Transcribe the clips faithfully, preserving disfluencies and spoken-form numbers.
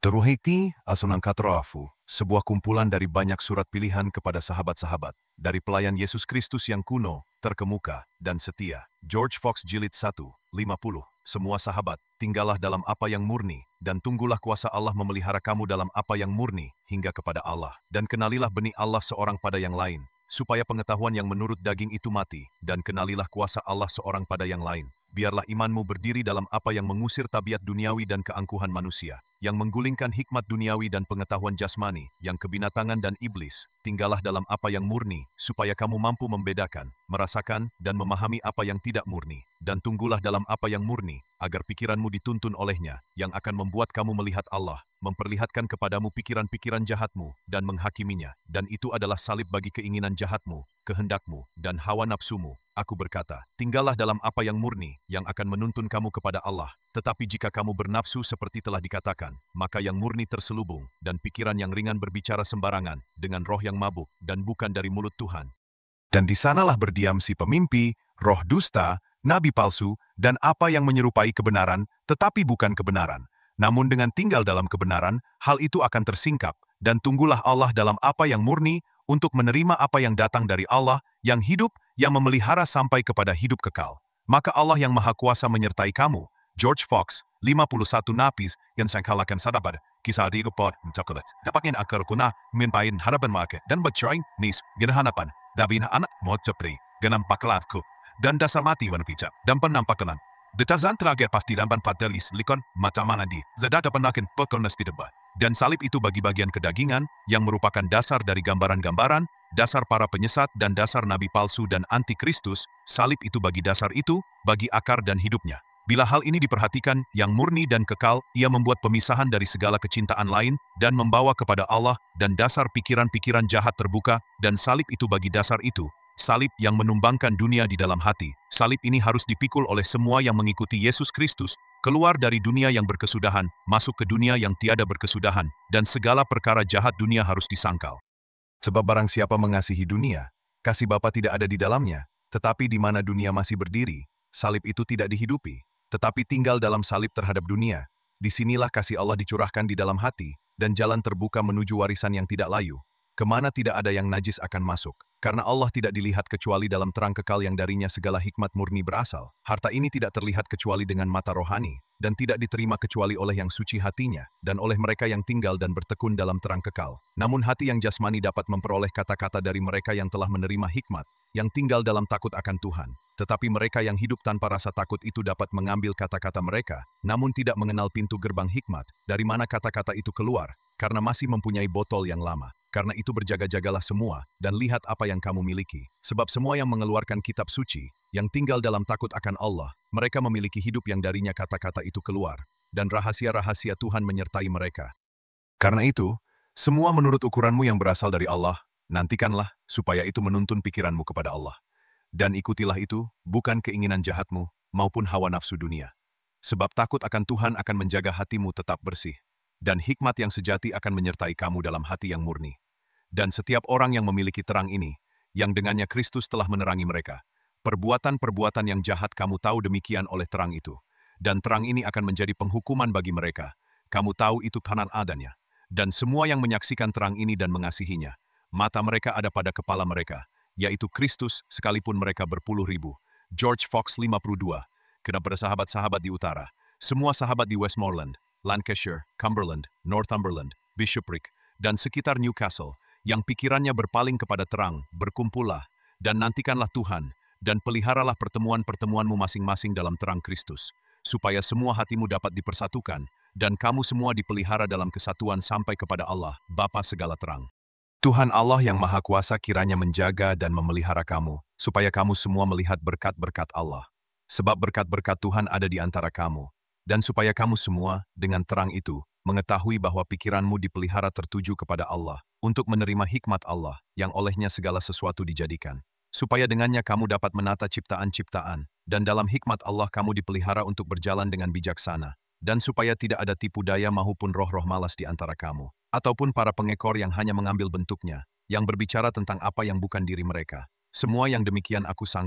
Teruhiti Asunang Katroafu, sebuah kumpulan dari banyak surat pilihan kepada sahabat-sahabat, dari pelayan Yesus Kristus yang kuno, terkemuka, dan setia. George Fox Jilid satu, lima puluh. Semua sahabat, tinggallah dalam apa yang murni, dan tunggulah kuasa Allah memelihara kamu dalam apa yang murni, hingga kepada Allah. Dan kenalilah benih Allah seorang pada yang lain, supaya pengetahuan yang menurut daging itu mati, dan kenalilah kuasa Allah seorang pada yang lain. Biarlah imanmu berdiri dalam apa yang mengusir tabiat duniawi dan keangkuhan manusia, yang menggulingkan hikmat duniawi dan pengetahuan jasmani, yang kebinatangan dan iblis. Tinggallah dalam apa yang murni, supaya kamu mampu membedakan, merasakan, dan memahami apa yang tidak murni. Dan tunggulah dalam apa yang murni, agar pikiranmu dituntun olehnya, yang akan membuat kamu melihat Allah, memperlihatkan kepadamu pikiran-pikiran jahatmu, dan menghakiminya. Dan itu adalah salib bagi keinginan jahatmu, kehendakmu, dan hawa nafsumu. Aku berkata, tinggallah dalam apa yang murni, yang akan menuntun kamu kepada Allah. Tetapi jika kamu bernafsu seperti telah dikatakan, maka yang murni terselubung, dan pikiran yang ringan berbicara sembarangan, dengan roh yang mabuk, dan bukan dari mulut Tuhan. Dan di sanalah berdiam si pemimpi, roh dusta, nabi palsu, dan apa yang menyerupai kebenaran, tetapi bukan kebenaran. Namun dengan tinggal dalam kebenaran, hal itu akan tersingkap, dan tunggulah Allah dalam apa yang murni, untuk menerima apa yang datang dari Allah, yang hidup, yang memelihara sampai kepada hidup kekal. Maka Allah yang Maha Kuasa menyertai kamu. George Fox, lima puluh satu napis, yang sangkalakan sadabar, kisah di report, mencakulat. Dapatkan akar kuna, minpain harapan market, dan bercerai, nis, ginahanapan, dabin anak, mod cepri, ganam pakalatku, dan dasar mati wanapicap, dan penampakanan. Detazan terakhir pasti dan patelis likon, mata mana di, zadada penakin pekernas di debat. Dan salib itu bagi bagian kedagingan, yang merupakan dasar dari gambaran-gambaran, dasar para penyesat dan dasar nabi palsu dan antikristus. Salib itu bagi dasar itu, bagi akar dan hidupnya. Bila hal ini diperhatikan, yang murni dan kekal, ia membuat pemisahan dari segala kecintaan lain, dan membawa kepada Allah, dan dasar pikiran-pikiran jahat terbuka, dan salib itu bagi dasar itu, salib yang menumbangkan dunia di dalam hati. Salib ini harus dipikul oleh semua yang mengikuti Yesus Kristus, keluar dari dunia yang berkesudahan, masuk ke dunia yang tiada berkesudahan, dan segala perkara jahat dunia harus disangkal. Sebab barang siapa mengasihi dunia, kasih Bapa tidak ada di dalamnya, tetapi di mana dunia masih berdiri, salib itu tidak dihidupi, tetapi tinggal dalam salib terhadap dunia. Disinilah kasih Allah dicurahkan di dalam hati, dan jalan terbuka menuju warisan yang tidak layu, kemana tidak ada yang najis akan masuk. Karena Allah tidak dilihat kecuali dalam terang kekal yang darinya segala hikmat murni berasal. Harta ini tidak terlihat kecuali dengan mata rohani, dan tidak diterima kecuali oleh yang suci hatinya, dan oleh mereka yang tinggal dan bertekun dalam terang kekal. Namun hati yang jasmani dapat memperoleh kata-kata dari mereka yang telah menerima hikmat, yang tinggal dalam takut akan Tuhan. Tetapi mereka yang hidup tanpa rasa takut itu dapat mengambil kata-kata mereka, namun tidak mengenal pintu gerbang hikmat, dari mana kata-kata itu keluar, karena masih mempunyai botol yang lama. Karena itu berjaga-jagalah semua, dan lihat apa yang kamu miliki. Sebab semua yang mengeluarkan kitab suci, yang tinggal dalam takut akan Allah, mereka memiliki hidup yang darinya kata-kata itu keluar, dan rahasia-rahasia Tuhan menyertai mereka. Karena itu, semua menurut ukuranmu yang berasal dari Allah, nantikanlah, supaya itu menuntun pikiranmu kepada Allah. Dan ikutilah itu, bukan keinginan jahatmu, maupun hawa nafsu dunia. Sebab takut akan Tuhan akan menjaga hatimu tetap bersih, dan hikmat yang sejati akan menyertai kamu dalam hati yang murni. Dan setiap orang yang memiliki terang ini, yang dengannya Kristus telah menerangi mereka, perbuatan-perbuatan yang jahat kamu tahu demikian oleh terang itu. Dan terang ini akan menjadi penghukuman bagi mereka. Kamu tahu itu kanan adanya. Dan semua yang menyaksikan terang ini dan mengasihinya, mata mereka ada pada kepala mereka, yaitu Kristus, sekalipun mereka berpuluh ribu. George Fox lima puluh dua. Kepada sahabat-sahabat di utara, semua sahabat di Westmoreland, Lancashire, Cumberland, Northumberland, Bishopric, dan sekitar Newcastle, yang pikirannya berpaling kepada terang, berkumpullah, dan nantikanlah Tuhan, dan peliharalah pertemuan-pertemuanmu masing-masing dalam terang Kristus, supaya semua hatimu dapat dipersatukan, dan kamu semua dipelihara dalam kesatuan sampai kepada Allah, Bapa segala terang. Tuhan Allah yang Maha Kuasa kiranya menjaga dan memelihara kamu, supaya kamu semua melihat berkat-berkat Allah. Sebab berkat-berkat Tuhan ada di antara kamu, dan supaya kamu semua, dengan terang itu, mengetahui bahwa pikiranmu dipelihara tertuju kepada Allah, untuk menerima hikmat Allah, yang olehnya segala sesuatu dijadikan. Supaya dengannya kamu dapat menata ciptaan-ciptaan, dan dalam hikmat Allah kamu dipelihara untuk berjalan dengan bijaksana, dan supaya tidak ada tipu daya maupun roh-roh malas di antara kamu, ataupun para pengekor yang hanya mengambil bentuknya, yang berbicara tentang apa yang bukan diri mereka. Semua yang demikian aku sangkal,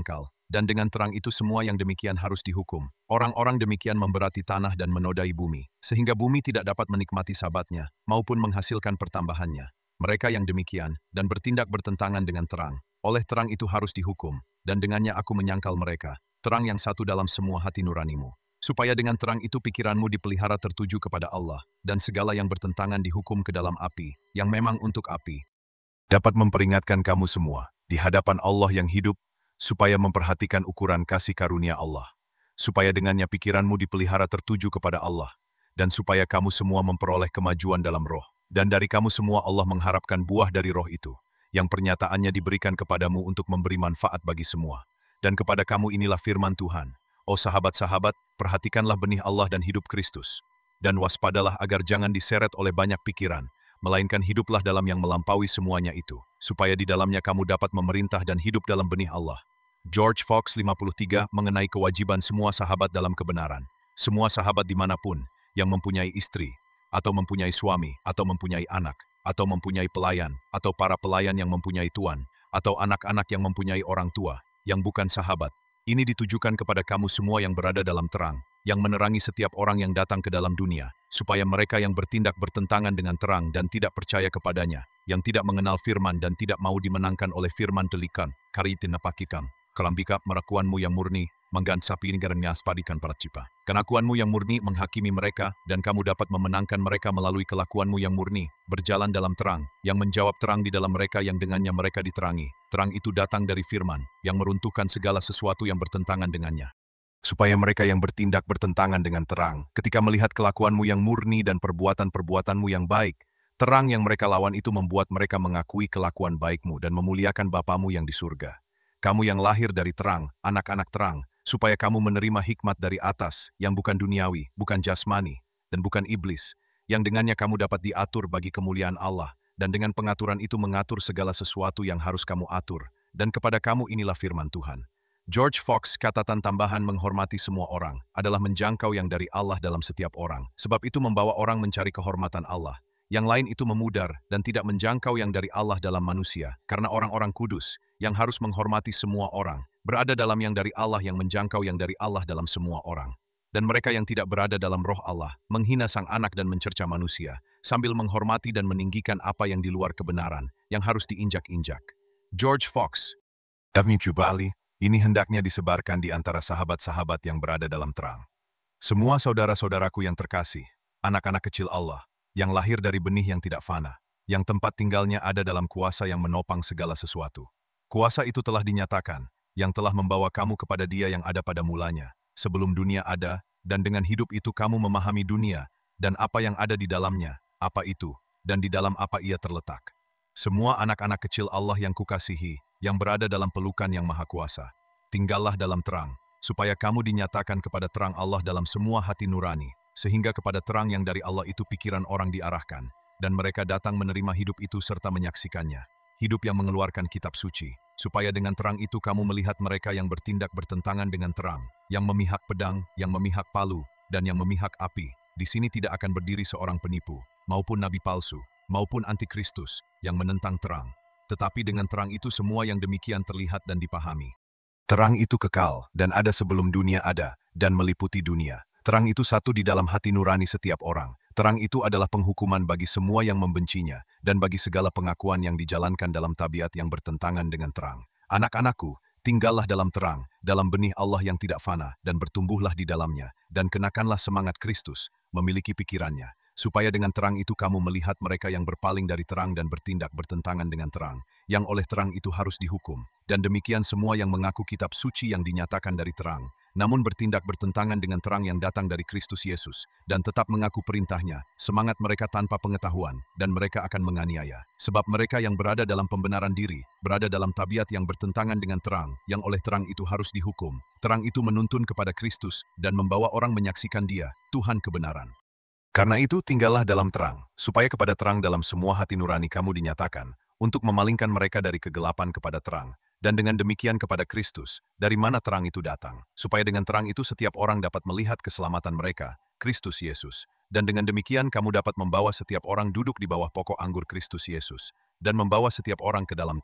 dan dengan terang itu semua yang demikian harus dihukum. Orang-orang demikian memberati tanah dan menodai bumi, sehingga bumi tidak dapat menikmati sabatnya, maupun menghasilkan pertambahannya. Mereka yang demikian, dan bertindak bertentangan dengan terang, oleh terang itu harus dihukum, dan dengannya aku menyangkal mereka, terang yang satu dalam semua hati nuranimu. Supaya dengan terang itu pikiranmu dipelihara tertuju kepada Allah, dan segala yang bertentangan dihukum ke dalam api, yang memang untuk api. Dapat memperingatkan kamu semua, di hadapan Allah yang hidup, supaya memperhatikan ukuran kasih karunia Allah, supaya dengannya pikiranmu dipelihara tertuju kepada Allah, dan supaya kamu semua memperoleh kemajuan dalam roh. Dan dari kamu semua Allah mengharapkan buah dari roh itu, yang pernyataannya diberikan kepadamu untuk memberi manfaat bagi semua. Dan kepada kamu inilah firman Tuhan. Oh sahabat-sahabat, perhatikanlah benih Allah dan hidup Kristus. Dan waspadalah agar jangan diseret oleh banyak pikiran, melainkan hiduplah dalam yang melampaui semuanya itu, supaya di dalamnya kamu dapat memerintah dan hidup dalam benih Allah. George Fox lima puluh tiga mengenai kewajiban semua sahabat dalam kebenaran. Semua sahabat dimanapun, yang mempunyai istri, atau mempunyai suami, atau mempunyai anak, atau mempunyai pelayan, atau para pelayan yang mempunyai tuan, atau anak-anak yang mempunyai orang tua, yang bukan sahabat. Ini ditujukan kepada kamu semua yang berada dalam terang, yang menerangi setiap orang yang datang ke dalam dunia, supaya mereka yang bertindak bertentangan dengan terang dan tidak percaya kepadanya, yang tidak mengenal firman dan tidak mau dimenangkan oleh firman delikan, karitin napakikam, kelambika merakuanmu yang murni, menggansapi negaranya spadikan para cipa. Kenakuanmu yang murni menghakimi mereka, dan kamu dapat memenangkan mereka melalui kelakuanmu yang murni, berjalan dalam terang, yang menjawab terang di dalam mereka yang dengannya mereka diterangi. Terang itu datang dari firman, yang meruntuhkan segala sesuatu yang bertentangan dengannya. Supaya mereka yang bertindak bertentangan dengan terang, ketika melihat kelakuanmu yang murni dan perbuatan-perbuatanmu yang baik, terang yang mereka lawan itu membuat mereka mengakui kelakuan baikmu dan memuliakan Bapamu yang di surga. Kamu yang lahir dari terang, anak-anak terang, supaya kamu menerima hikmat dari atas, yang bukan duniawi, bukan jasmani, dan bukan iblis, yang dengannya kamu dapat diatur bagi kemuliaan Allah, dan dengan pengaturan itu mengatur segala sesuatu yang harus kamu atur, dan kepada kamu inilah firman Tuhan. George Fox, catatan tambahan menghormati semua orang, adalah menjangkau yang dari Allah dalam setiap orang, sebab itu membawa orang mencari kehormatan Allah. Yang lain itu memudar dan tidak menjangkau yang dari Allah dalam manusia, karena orang-orang kudus, yang harus menghormati semua orang, berada dalam yang dari Allah yang menjangkau yang dari Allah dalam semua orang. Dan mereka yang tidak berada dalam roh Allah, menghina sang anak dan mencerca manusia, sambil menghormati dan meninggikan apa yang di luar kebenaran, yang harus diinjak-injak. George Fox. Dami Jubali, ini hendaknya disebarkan di antara sahabat-sahabat yang berada dalam terang. Semua saudara-saudaraku yang terkasih, anak-anak kecil Allah, yang lahir dari benih yang tidak fana, yang tempat tinggalnya ada dalam kuasa yang menopang segala sesuatu. Kuasa itu telah dinyatakan, yang telah membawa kamu kepada Dia yang ada pada mulanya, sebelum dunia ada, dan dengan hidup itu kamu memahami dunia, dan apa yang ada di dalamnya, apa itu, dan di dalam apa ia terletak. Semua anak-anak kecil Allah yang kukasihi, yang berada dalam pelukan yang maha kuasa, tinggallah dalam terang, supaya kamu dinyatakan kepada terang Allah dalam semua hati nurani, sehingga kepada terang yang dari Allah itu pikiran orang diarahkan, dan mereka datang menerima hidup itu serta menyaksikannya, hidup yang mengeluarkan kitab suci, supaya dengan terang itu kamu melihat mereka yang bertindak bertentangan dengan terang, yang memihak pedang, yang memihak palu, dan yang memihak api. Di sini tidak akan berdiri seorang penipu, maupun nabi palsu, maupun antikristus, yang menentang terang. Tetapi dengan terang itu semua yang demikian terlihat dan dipahami. Terang itu kekal, dan ada sebelum dunia ada, dan meliputi dunia. Terang itu satu di dalam hati nurani setiap orang. Terang itu adalah penghukuman bagi semua yang membencinya, dan bagi segala pengakuan yang dijalankan dalam tabiat yang bertentangan dengan terang. Anak-anakku, tinggallah dalam terang, dalam benih Allah yang tidak fana, dan bertumbuhlah di dalamnya, dan kenakanlah semangat Kristus, memiliki pikirannya, supaya dengan terang itu kamu melihat mereka yang berpaling dari terang dan bertindak bertentangan dengan terang, yang oleh terang itu harus dihukum. Dan demikian semua yang mengaku kitab suci yang dinyatakan dari terang, namun bertindak bertentangan dengan terang yang datang dari Kristus Yesus, dan tetap mengaku perintahnya, semangat mereka tanpa pengetahuan, dan mereka akan menganiaya. Sebab mereka yang berada dalam pembenaran diri, berada dalam tabiat yang bertentangan dengan terang, yang oleh terang itu harus dihukum. Terang itu menuntun kepada Kristus, dan membawa orang menyaksikan Dia, Tuhan kebenaran. Karena itu tinggallah dalam terang, supaya kepada terang dalam semua hati nurani kamu dinyatakan, untuk memalingkan mereka dari kegelapan kepada terang, dan dengan demikian kepada Kristus, dari mana terang itu datang, supaya dengan terang itu setiap orang dapat melihat keselamatan mereka, Kristus Yesus. Dan dengan demikian kamu dapat membawa setiap orang duduk di bawah pokok anggur Kristus Yesus, dan membawa setiap orang ke dalam terang,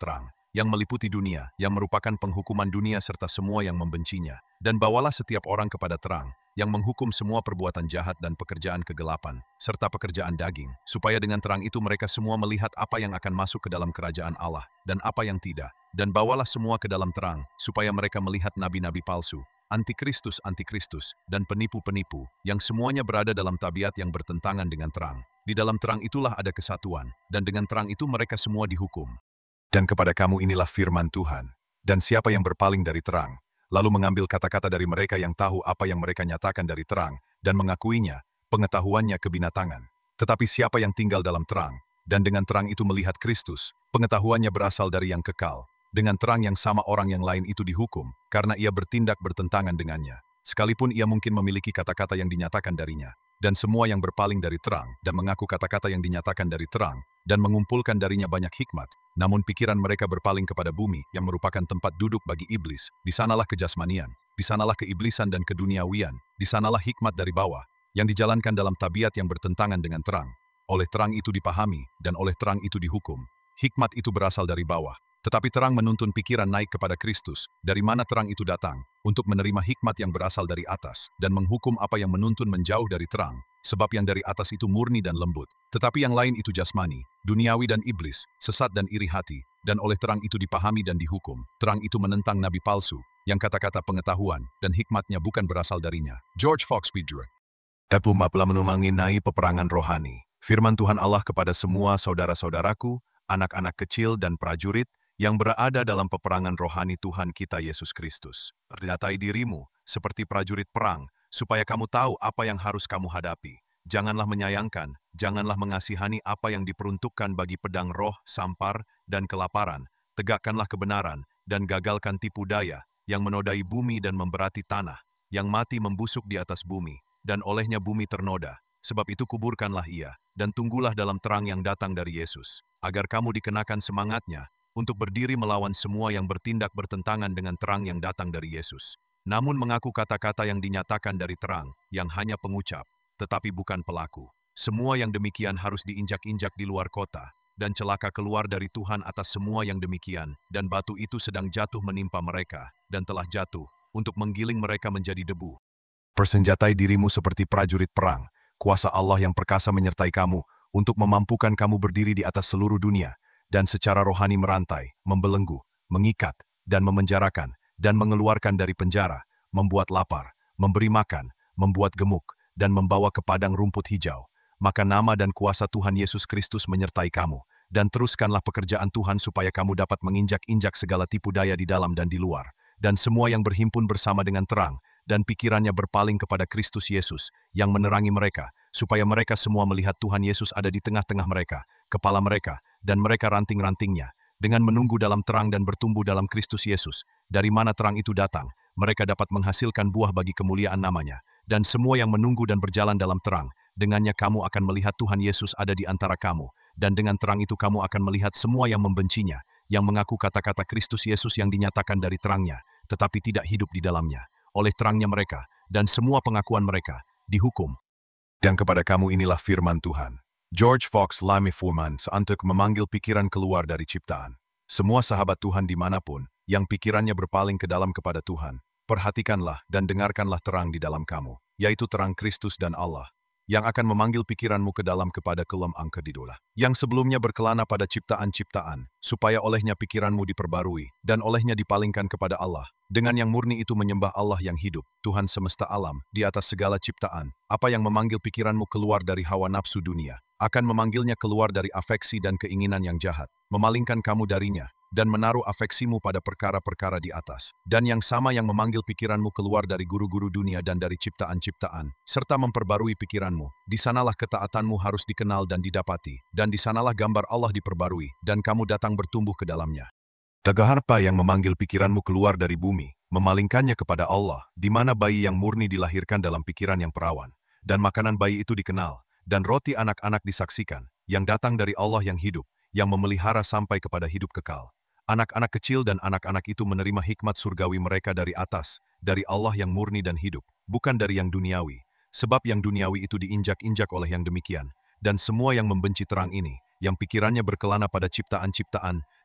yang meliputi dunia, yang merupakan penghukuman dunia serta semua yang membencinya. Dan bawalah setiap orang kepada terang, yang menghukum semua perbuatan jahat dan pekerjaan kegelapan, serta pekerjaan daging, supaya dengan terang itu mereka semua melihat apa yang akan masuk ke dalam kerajaan Allah, dan apa yang tidak. Dan bawalah semua ke dalam terang, supaya mereka melihat nabi-nabi palsu, antikristus-antikristus, dan penipu-penipu, yang semuanya berada dalam tabiat yang bertentangan dengan terang. Di dalam terang itulah ada kesatuan, dan dengan terang itu mereka semua dihukum. Dan kepada kamu inilah firman Tuhan. Dan siapa yang berpaling dari terang, lalu mengambil kata-kata dari mereka yang tahu apa yang mereka nyatakan dari terang, dan mengakuinya, pengetahuannya kebinatangan. Tetapi siapa yang tinggal dalam terang, dan dengan terang itu melihat Kristus, pengetahuannya berasal dari yang kekal. Dengan terang yang sama orang yang lain itu dihukum, karena ia bertindak bertentangan dengannya. Sekalipun ia mungkin memiliki kata-kata yang dinyatakan darinya. Dan semua yang berpaling dari terang, dan mengaku kata-kata yang dinyatakan dari terang, dan mengumpulkan darinya banyak hikmat, namun pikiran mereka berpaling kepada bumi, yang merupakan tempat duduk bagi iblis. Di sanalah kejasmanian, di sanalah keiblisan dan keduniawian, di sanalah hikmat dari bawah, yang dijalankan dalam tabiat yang bertentangan dengan terang. Oleh terang itu dipahami, dan oleh terang itu dihukum. Hikmat itu berasal dari bawah, tetapi terang menuntun pikiran naik kepada Kristus, dari mana terang itu datang, untuk menerima hikmat yang berasal dari atas, dan menghukum apa yang menuntun menjauh dari terang, sebab yang dari atas itu murni dan lembut, tetapi yang lain itu jasmani, duniawi dan iblis, sesat dan iri hati, dan oleh terang itu dipahami dan dihukum. Terang itu menentang nabi palsu, yang kata-kata pengetahuan dan hikmatnya bukan berasal darinya. George Fox Speedrun. Telah mengenai peperangan rohani. Firman Tuhan Allah kepada semua saudara-saudaraku, anak-anak kecil dan prajurit, yang berada dalam peperangan rohani Tuhan kita Yesus Kristus. Perdatai dirimu seperti prajurit perang, supaya kamu tahu apa yang harus kamu hadapi. Janganlah menyayangkan, janganlah mengasihani apa yang diperuntukkan bagi pedang roh, sampar, dan kelaparan. Tegakkanlah kebenaran, dan gagalkan tipu daya, yang menodai bumi dan memberati tanah, yang mati membusuk di atas bumi, dan olehnya bumi ternoda. Sebab itu kuburkanlah ia, dan tunggulah dalam terang yang datang dari Yesus, agar kamu dikenakan semangatnya, untuk berdiri melawan semua yang bertindak bertentangan dengan terang yang datang dari Yesus. Namun mengaku kata-kata yang dinyatakan dari terang, yang hanya pengucap, tetapi bukan pelaku. Semua yang demikian harus diinjak-injak di luar kota, dan celaka keluar dari Tuhan atas semua yang demikian, dan batu itu sedang jatuh menimpa mereka, dan telah jatuh, untuk menggiling mereka menjadi debu. Persenjatai dirimu seperti prajurit perang, kuasa Allah yang perkasa menyertai kamu, untuk memampukan kamu berdiri di atas seluruh dunia, dan secara rohani merantai, membelenggu, mengikat, dan memenjarakan, dan mengeluarkan dari penjara, membuat lapar, memberi makan, membuat gemuk, dan membawa ke padang rumput hijau. Maka nama dan kuasa Tuhan Yesus Kristus menyertai kamu, dan teruskanlah pekerjaan Tuhan supaya kamu dapat menginjak-injak segala tipu daya di dalam dan di luar, dan semua yang berhimpun bersama dengan terang, dan pikirannya berpaling kepada Kristus Yesus, yang menerangi mereka, supaya mereka semua melihat Tuhan Yesus ada di tengah-tengah mereka, kepala mereka, dan mereka ranting-rantingnya, dengan menunggu dalam terang dan bertumbuh dalam Kristus Yesus, dari mana terang itu datang, mereka dapat menghasilkan buah bagi kemuliaan namanya, dan semua yang menunggu dan berjalan dalam terang, dengannya kamu akan melihat Tuhan Yesus ada di antara kamu, dan dengan terang itu kamu akan melihat semua yang membencinya, yang mengaku kata-kata Kristus Yesus yang dinyatakan dari terangnya, tetapi tidak hidup di dalamnya, oleh terangnya mereka, dan semua pengakuan mereka, dihukum. Dan kepada kamu inilah firman Tuhan. George Fox Lamy Fumans untuk memanggil pikiran keluar dari ciptaan. Semua sahabat Tuhan dimanapun, yang pikirannya berpaling ke dalam kepada Tuhan, perhatikanlah dan dengarkanlah terang di dalam kamu, yaitu terang Kristus dan Allah, yang akan memanggil pikiranmu ke dalam kepada kelam angka didola, yang sebelumnya berkelana pada ciptaan-ciptaan, supaya olehnya pikiranmu diperbarui, dan olehnya dipalingkan kepada Allah, dengan yang murni itu menyembah Allah yang hidup, Tuhan semesta alam, di atas segala ciptaan. Apa yang memanggil pikiranmu keluar dari hawa nafsu dunia, akan memanggilnya keluar dari afeksi dan keinginan yang jahat, memalingkan kamu darinya, dan menaruh afeksimu pada perkara-perkara di atas. Dan yang sama yang memanggil pikiranmu keluar dari guru-guru dunia dan dari ciptaan-ciptaan, serta memperbarui pikiranmu. Di sanalah ketaatanmu harus dikenal dan didapati, dan di sanalah gambar Allah diperbarui, dan kamu datang bertumbuh ke dalamnya. Tegaharpa yang memanggil pikiranmu keluar dari bumi, memalingkannya kepada Allah, di mana bayi yang murni dilahirkan dalam pikiran yang perawan, dan makanan bayi itu dikenal, dan roti anak-anak disaksikan, yang datang dari Allah yang hidup, yang memelihara sampai kepada hidup kekal. Anak-anak kecil dan anak-anak itu menerima hikmat surgawi mereka dari atas, dari Allah yang murni dan hidup, bukan dari yang duniawi. Sebab yang duniawi itu diinjak-injak oleh yang demikian, dan semua yang membenci terang ini, yang pikirannya berkelana pada ciptaan-ciptaan,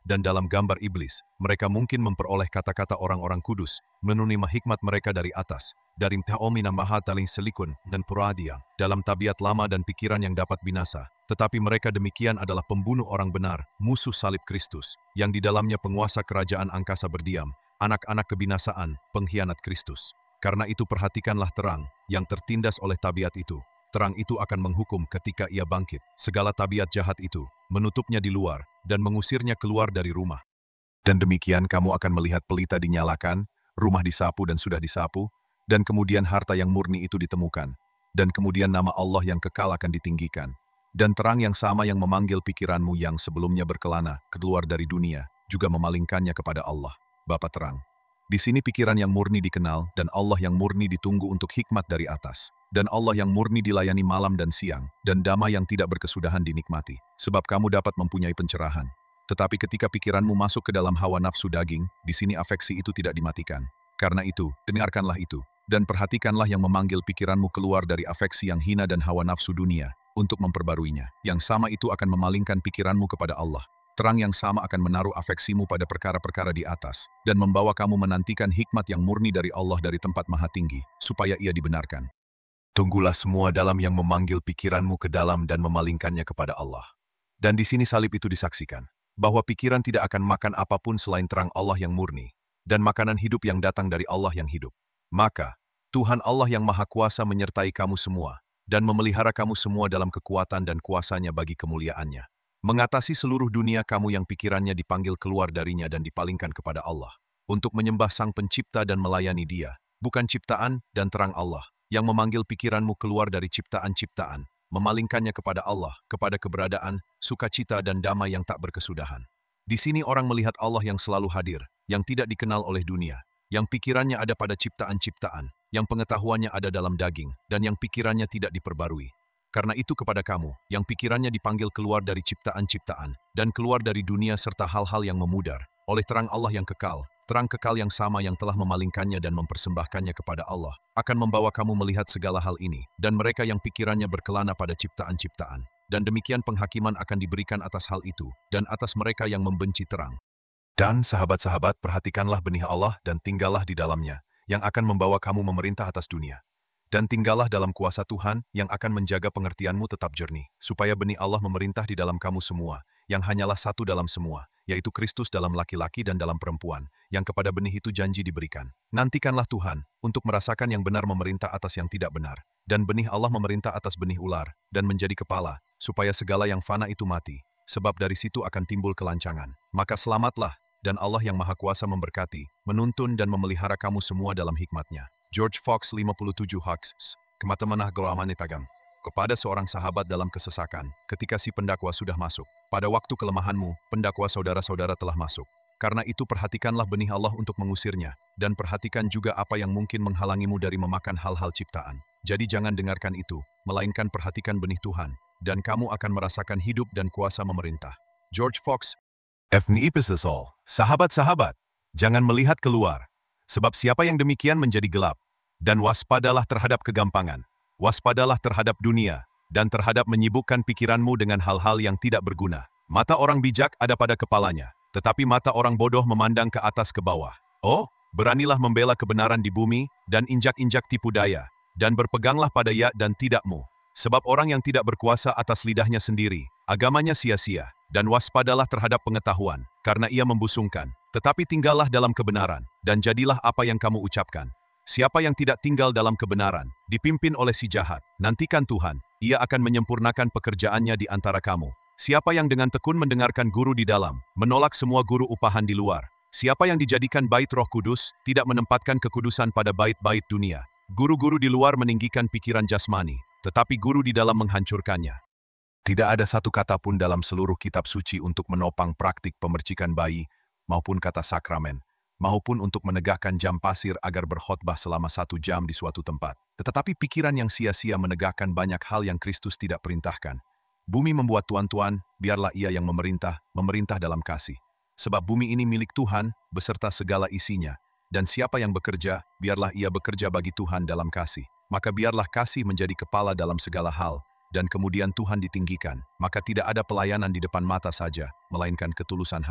dan dalam gambar iblis, mereka mungkin memperoleh kata-kata orang-orang kudus, menunima hikmat mereka dari atas, dari Ta'omina Maha Taling Selikun dan Puradiang, dalam tabiat lama dan pikiran yang dapat binasa. Tetapi mereka demikian adalah pembunuh orang benar, musuh salib Kristus, yang di dalamnya penguasa kerajaan angkasa berdiam, anak-anak kebinasaan, pengkhianat Kristus. Karena itu perhatikanlah terang, yang tertindas oleh tabiat itu. Terang itu akan menghukum ketika ia bangkit. Segala tabiat jahat itu, menutupnya di luar, dan mengusirnya keluar dari rumah. Dan demikian kamu akan melihat pelita dinyalakan, rumah disapu dan sudah disapu, dan kemudian harta yang murni itu ditemukan. Dan kemudian nama Allah yang kekal akan ditinggikan. Dan terang yang sama yang memanggil pikiranmu yang sebelumnya berkelana, keluar dari dunia, juga memalingkannya kepada Allah, Bapa terang. Di sini pikiran yang murni dikenal, dan Allah yang murni ditunggu untuk hikmat dari atas. Dan Allah yang murni dilayani malam dan siang, dan damai yang tidak berkesudahan dinikmati. Sebab kamu dapat mempunyai pencerahan. Tetapi ketika pikiranmu masuk ke dalam hawa nafsu daging, di sini afeksi itu tidak dimatikan. Karena itu, dengarkanlah itu, dan perhatikanlah yang memanggil pikiranmu keluar dari afeksi yang hina dan hawa nafsu dunia, untuk memperbaruinya. Yang sama itu akan memalingkan pikiranmu kepada Allah. Terang yang sama akan menaruh afeksimu pada perkara-perkara di atas, dan membawa kamu menantikan hikmat yang murni dari Allah dari tempat maha tinggi, supaya ia dibenarkan. Tunggulah semua dalam yang memanggil pikiranmu ke dalam dan memalingkannya kepada Allah. Dan di sini salib itu disaksikan, bahwa pikiran tidak akan makan apapun selain terang Allah yang murni, dan makanan hidup yang datang dari Allah yang hidup. Maka, Tuhan Allah yang Maha Kuasa menyertai kamu semua, dan memelihara kamu semua dalam kekuatan dan kuasanya bagi kemuliaannya. Mengatasi seluruh dunia kamu yang pikirannya dipanggil keluar darinya dan dipalingkan kepada Allah, untuk menyembah Sang Pencipta dan melayani Dia, bukan ciptaan dan terang Allah, yang memanggil pikiranmu keluar dari ciptaan-ciptaan, memalingkannya kepada Allah, kepada keberadaan, sukacita dan damai yang tak berkesudahan. Di sini orang melihat Allah yang selalu hadir, yang tidak dikenal oleh dunia, yang pikirannya ada pada ciptaan-ciptaan, yang pengetahuannya ada dalam daging, dan yang pikirannya tidak diperbarui. Karena itu kepada kamu, yang pikirannya dipanggil keluar dari ciptaan-ciptaan, dan keluar dari dunia serta hal-hal yang memudar, oleh terang Allah yang kekal, terang kekal yang sama yang telah memalingkannya dan mempersembahkannya kepada Allah, akan membawa kamu melihat segala hal ini, dan mereka yang pikirannya berkelana pada ciptaan-ciptaan. Dan demikian penghakiman akan diberikan atas hal itu, dan atas mereka yang membenci terang. Dan sahabat-sahabat, perhatikanlah benih Allah dan tinggallah di dalamnya, yang akan membawa kamu memerintah atas dunia. Dan tinggallah dalam kuasa Tuhan, yang akan menjaga pengertianmu tetap jernih, supaya benih Allah memerintah di dalam kamu semua, yang hanyalah satu dalam semua, yaitu Kristus dalam laki-laki dan dalam perempuan, yang kepada benih itu janji diberikan. Nantikanlah Tuhan, untuk merasakan yang benar memerintah atas yang tidak benar, dan benih Allah memerintah atas benih ular, dan menjadi kepala, supaya segala yang fana itu mati, sebab dari situ akan timbul kelancangan. Maka selamatlah, dan Allah yang Maha Kuasa memberkati, menuntun dan memelihara kamu semua dalam hikmat-Nya. George Fox lima puluh tujuh Hawks, Kematamanah Gelamani Tagam. Kepada seorang sahabat dalam kesesakan, ketika si pendakwa sudah masuk. Pada waktu kelemahanmu, pendakwa saudara-saudara telah masuk. Karena itu perhatikanlah benih Allah untuk mengusirnya, dan perhatikan juga apa yang mungkin menghalangimu dari memakan hal-hal ciptaan. Jadi jangan dengarkan itu, melainkan perhatikan benih Tuhan, dan kamu akan merasakan hidup dan kuasa memerintah. George Fox. F N I Pesesol, sahabat-sahabat, jangan melihat keluar, sebab siapa yang demikian menjadi gelap, dan waspadalah terhadap kegampangan, waspadalah terhadap dunia, dan terhadap menyibukkan pikiranmu dengan hal-hal yang tidak berguna. Mata orang bijak ada pada kepalanya, tetapi mata orang bodoh memandang ke atas ke bawah. Oh, beranilah membela kebenaran di bumi, dan injak-injak tipu daya, dan berpeganglah pada ya dan tidakmu, sebab orang yang tidak berkuasa atas lidahnya sendiri, agamanya sia-sia. Dan waspadalah terhadap pengetahuan, karena ia membusungkan. Tetapi tinggallah dalam kebenaran, dan jadilah apa yang kamu ucapkan. Siapa yang tidak tinggal dalam kebenaran, dipimpin oleh si jahat. Nantikan Tuhan, ia akan menyempurnakan pekerjaannya di antara kamu. Siapa yang dengan tekun mendengarkan guru di dalam, menolak semua guru upahan di luar. Siapa yang dijadikan bait Roh Kudus, tidak menempatkan kekudusan pada bait-bait dunia. Guru-guru di luar meninggikan pikiran jasmani, tetapi guru di dalam menghancurkannya. Tidak ada satu kata pun dalam seluruh kitab suci untuk menopang praktik pemercikan bayi, maupun kata sakramen, maupun untuk menegakkan jam pasir agar berkhotbah selama satu jam di suatu tempat. Tetapi pikiran yang sia-sia menegakkan banyak hal yang Kristus tidak perintahkan. Bumi membuat tuan-tuan, biarlah ia yang memerintah, memerintah dalam kasih. Sebab bumi ini milik Tuhan, beserta segala isinya. Dan siapa yang bekerja, biarlah ia bekerja bagi Tuhan dalam kasih. Maka biarlah kasih menjadi kepala dalam segala hal, dan kemudian Tuhan ditinggikan, maka tidak ada pelayanan di depan mata saja, melainkan ketulusan hati.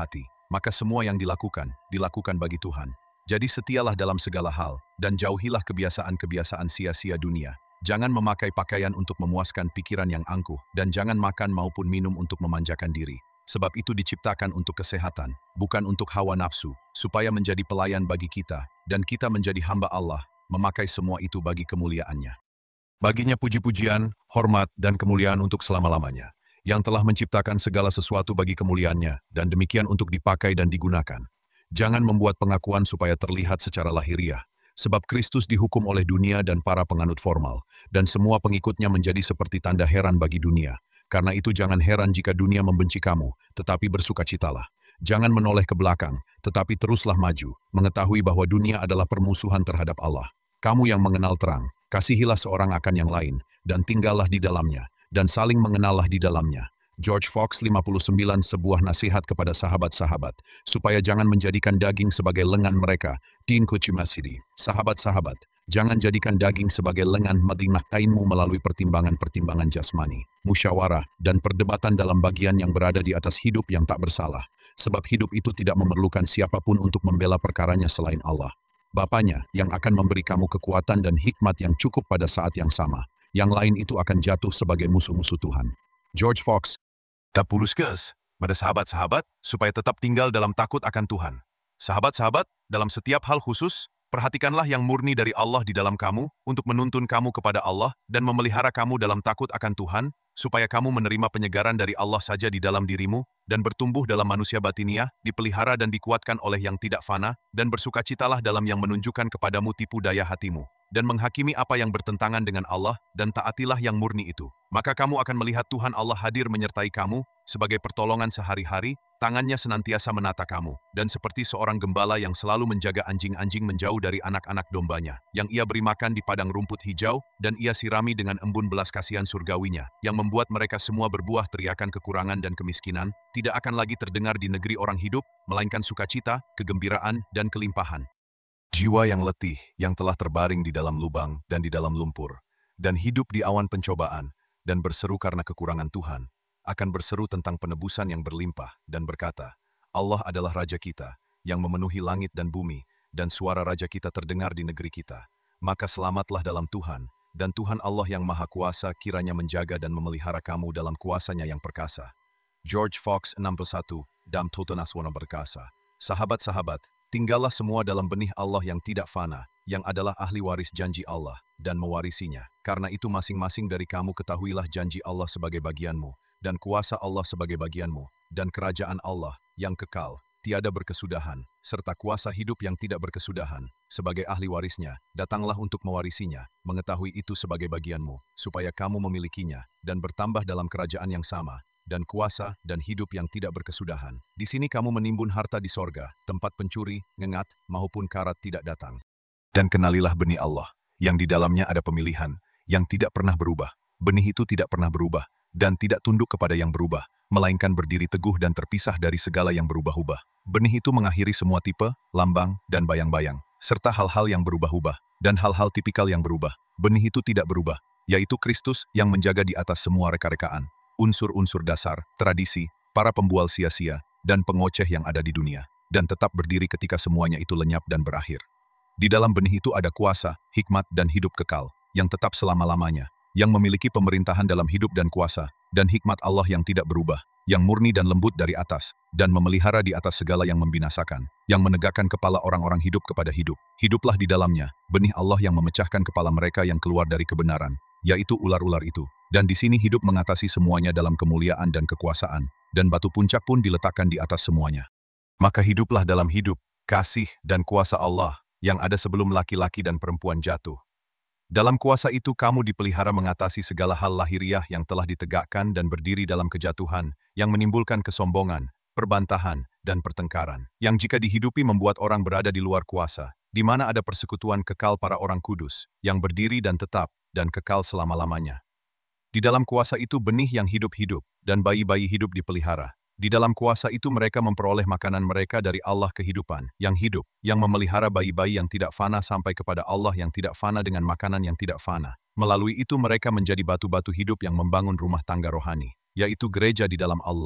maka semua yang dilakukan, dilakukan bagi Tuhan. Jadi setialah dalam segala hal, dan jauhilah kebiasaan-kebiasaan sia-sia dunia. Jangan memakai pakaian untuk memuaskan pikiran yang angkuh, dan jangan makan maupun minum untuk memanjakan diri. Sebab itu diciptakan untuk kesehatan, bukan untuk hawa nafsu, supaya menjadi pelayan bagi kita, dan kita menjadi hamba Allah, memakai semua itu bagi kemuliaannya. Baginya puji-pujian, hormat, dan kemuliaan untuk selama-lamanya, yang telah menciptakan segala sesuatu bagi kemuliaannya, dan demikian untuk dipakai dan digunakan. Jangan membuat pengakuan supaya terlihat secara lahiriah, sebab Kristus dihukum oleh dunia dan para penganut formal, dan semua pengikutnya menjadi seperti tanda heran bagi dunia. Karena itu jangan heran jika dunia membenci kamu, tetapi bersukacitalah. Jangan menoleh ke belakang, tetapi teruslah maju, mengetahui bahwa dunia adalah permusuhan terhadap Allah. Kamu yang mengenal terang, kasihilah seorang akan yang lain, dan tinggallah di dalamnya, dan saling mengenallah di dalamnya. George Fox lima puluh sembilan sebuah nasihat kepada sahabat-sahabat, supaya jangan menjadikan daging sebagai lengan mereka. Din Kuchimasidi. Sahabat-sahabat, jangan jadikan daging sebagai lengan madimahtainmu melalui pertimbangan-pertimbangan jasmani, musyawarah, dan perdebatan dalam bagian yang berada di atas hidup yang tak bersalah. Sebab hidup itu tidak memerlukan siapapun untuk membela perkaranya selain Allah. Bapanya yang akan memberi kamu kekuatan dan hikmat yang cukup pada saat yang sama. Yang lain itu akan jatuh sebagai musuh-musuh Tuhan. George Fox. Tak puluskes, pada sahabat-sahabat, supaya tetap tinggal dalam takut akan Tuhan. Sahabat-sahabat, dalam setiap hal khusus, perhatikanlah yang murni dari Allah di dalam kamu, untuk menuntun kamu kepada Allah, dan memelihara kamu dalam takut akan Tuhan, supaya kamu menerima penyegaran dari Allah saja di dalam dirimu, dan bertumbuh dalam manusia batiniah, dipelihara dan dikuatkan oleh yang tidak fana, dan bersukacitalah dalam yang menunjukkan kepadamu tipu daya hatimu, dan menghakimi apa yang bertentangan dengan Allah, dan taatilah yang murni itu. Maka kamu akan melihat Tuhan Allah hadir menyertai kamu, sebagai pertolongan sehari-hari, tangannya senantiasa menata kamu, dan seperti seorang gembala yang selalu menjaga anjing-anjing menjauh dari anak-anak dombanya, yang ia beri makan di padang rumput hijau, dan ia sirami dengan embun belas kasihan surgawinya, yang membuat mereka semua berbuah teriakan kekurangan dan kemiskinan, tidak akan lagi terdengar di negeri orang hidup, melainkan sukacita, kegembiraan, dan kelimpahan. Jiwa yang letih, yang telah terbaring di dalam lubang dan di dalam lumpur, dan hidup di awan pencobaan, dan berseru karena kekurangan Tuhan, akan berseru tentang penebusan yang berlimpah, dan berkata, Allah adalah Raja kita, yang memenuhi langit dan bumi, dan suara Raja kita terdengar di negeri kita. Maka selamatlah dalam Tuhan, dan Tuhan Allah yang Maha Kuasa kiranya menjaga dan memelihara kamu dalam kuasanya yang perkasa. George Fox enam puluh satu, Dam Totonaswana berkasa. Sahabat-sahabat, tinggallah semua dalam benih Allah yang tidak fana, yang adalah ahli waris janji Allah, dan mewarisinya. Karena itu masing-masing dari kamu ketahuilah janji Allah sebagai bagianmu, dan kuasa Allah sebagai bagianmu, dan kerajaan Allah, yang kekal, tiada berkesudahan, serta kuasa hidup yang tidak berkesudahan, sebagai ahli warisnya, datanglah untuk mewarisinya, mengetahui itu sebagai bagianmu, supaya kamu memilikinya, dan bertambah dalam kerajaan yang sama, dan kuasa dan hidup yang tidak berkesudahan. Di sini kamu menimbun harta di sorga, tempat pencuri, ngengat, maupun karat tidak datang. Dan kenalilah benih Allah, yang di dalamnya ada pemilihan, yang tidak pernah berubah. Benih itu tidak pernah berubah, dan tidak tunduk kepada yang berubah, melainkan berdiri teguh dan terpisah dari segala yang berubah-ubah. Benih itu mengakhiri semua tipe, lambang, dan bayang-bayang, serta hal-hal yang berubah-ubah, dan hal-hal tipikal yang berubah. Benih itu tidak berubah, yaitu Kristus yang menjaga di atas semua reka-rekaan, unsur-unsur dasar, tradisi, para pembual sia-sia, dan pengoceh yang ada di dunia, dan tetap berdiri ketika semuanya itu lenyap dan berakhir. Di dalam benih itu ada kuasa, hikmat, dan hidup kekal, yang tetap selama-lamanya, yang memiliki pemerintahan dalam hidup dan kuasa, dan hikmat Allah yang tidak berubah, yang murni dan lembut dari atas, dan memelihara di atas segala yang membinasakan, yang menegakkan kepala orang-orang hidup kepada hidup. Hiduplah di dalamnya, benih Allah yang memecahkan kepala mereka yang keluar dari kebenaran, yaitu ular-ular itu. Dan di sini hidup mengatasi semuanya dalam kemuliaan dan kekuasaan, dan batu puncak pun diletakkan di atas semuanya. Maka hiduplah dalam hidup, kasih, dan kuasa Allah, yang ada sebelum laki-laki dan perempuan jatuh. Dalam kuasa itu kamu dipelihara mengatasi segala hal lahiriah yang telah ditegakkan dan berdiri dalam kejatuhan, yang menimbulkan kesombongan, perbantahan, dan pertengkaran, yang jika dihidupi membuat orang berada di luar kuasa, di mana ada persekutuan kekal para orang kudus, yang berdiri dan tetap, dan kekal selama-lamanya. Di dalam kuasa itu benih yang hidup-hidup, dan bayi-bayi hidup dipelihara. Di dalam kuasa itu mereka memperoleh makanan mereka dari Allah kehidupan, yang hidup, yang memelihara bayi-bayi yang tidak fana sampai kepada Allah yang tidak fana dengan makanan yang tidak fana. Melalui itu mereka menjadi batu-batu hidup yang membangun rumah tangga rohani, yaitu gereja di dalam Allah,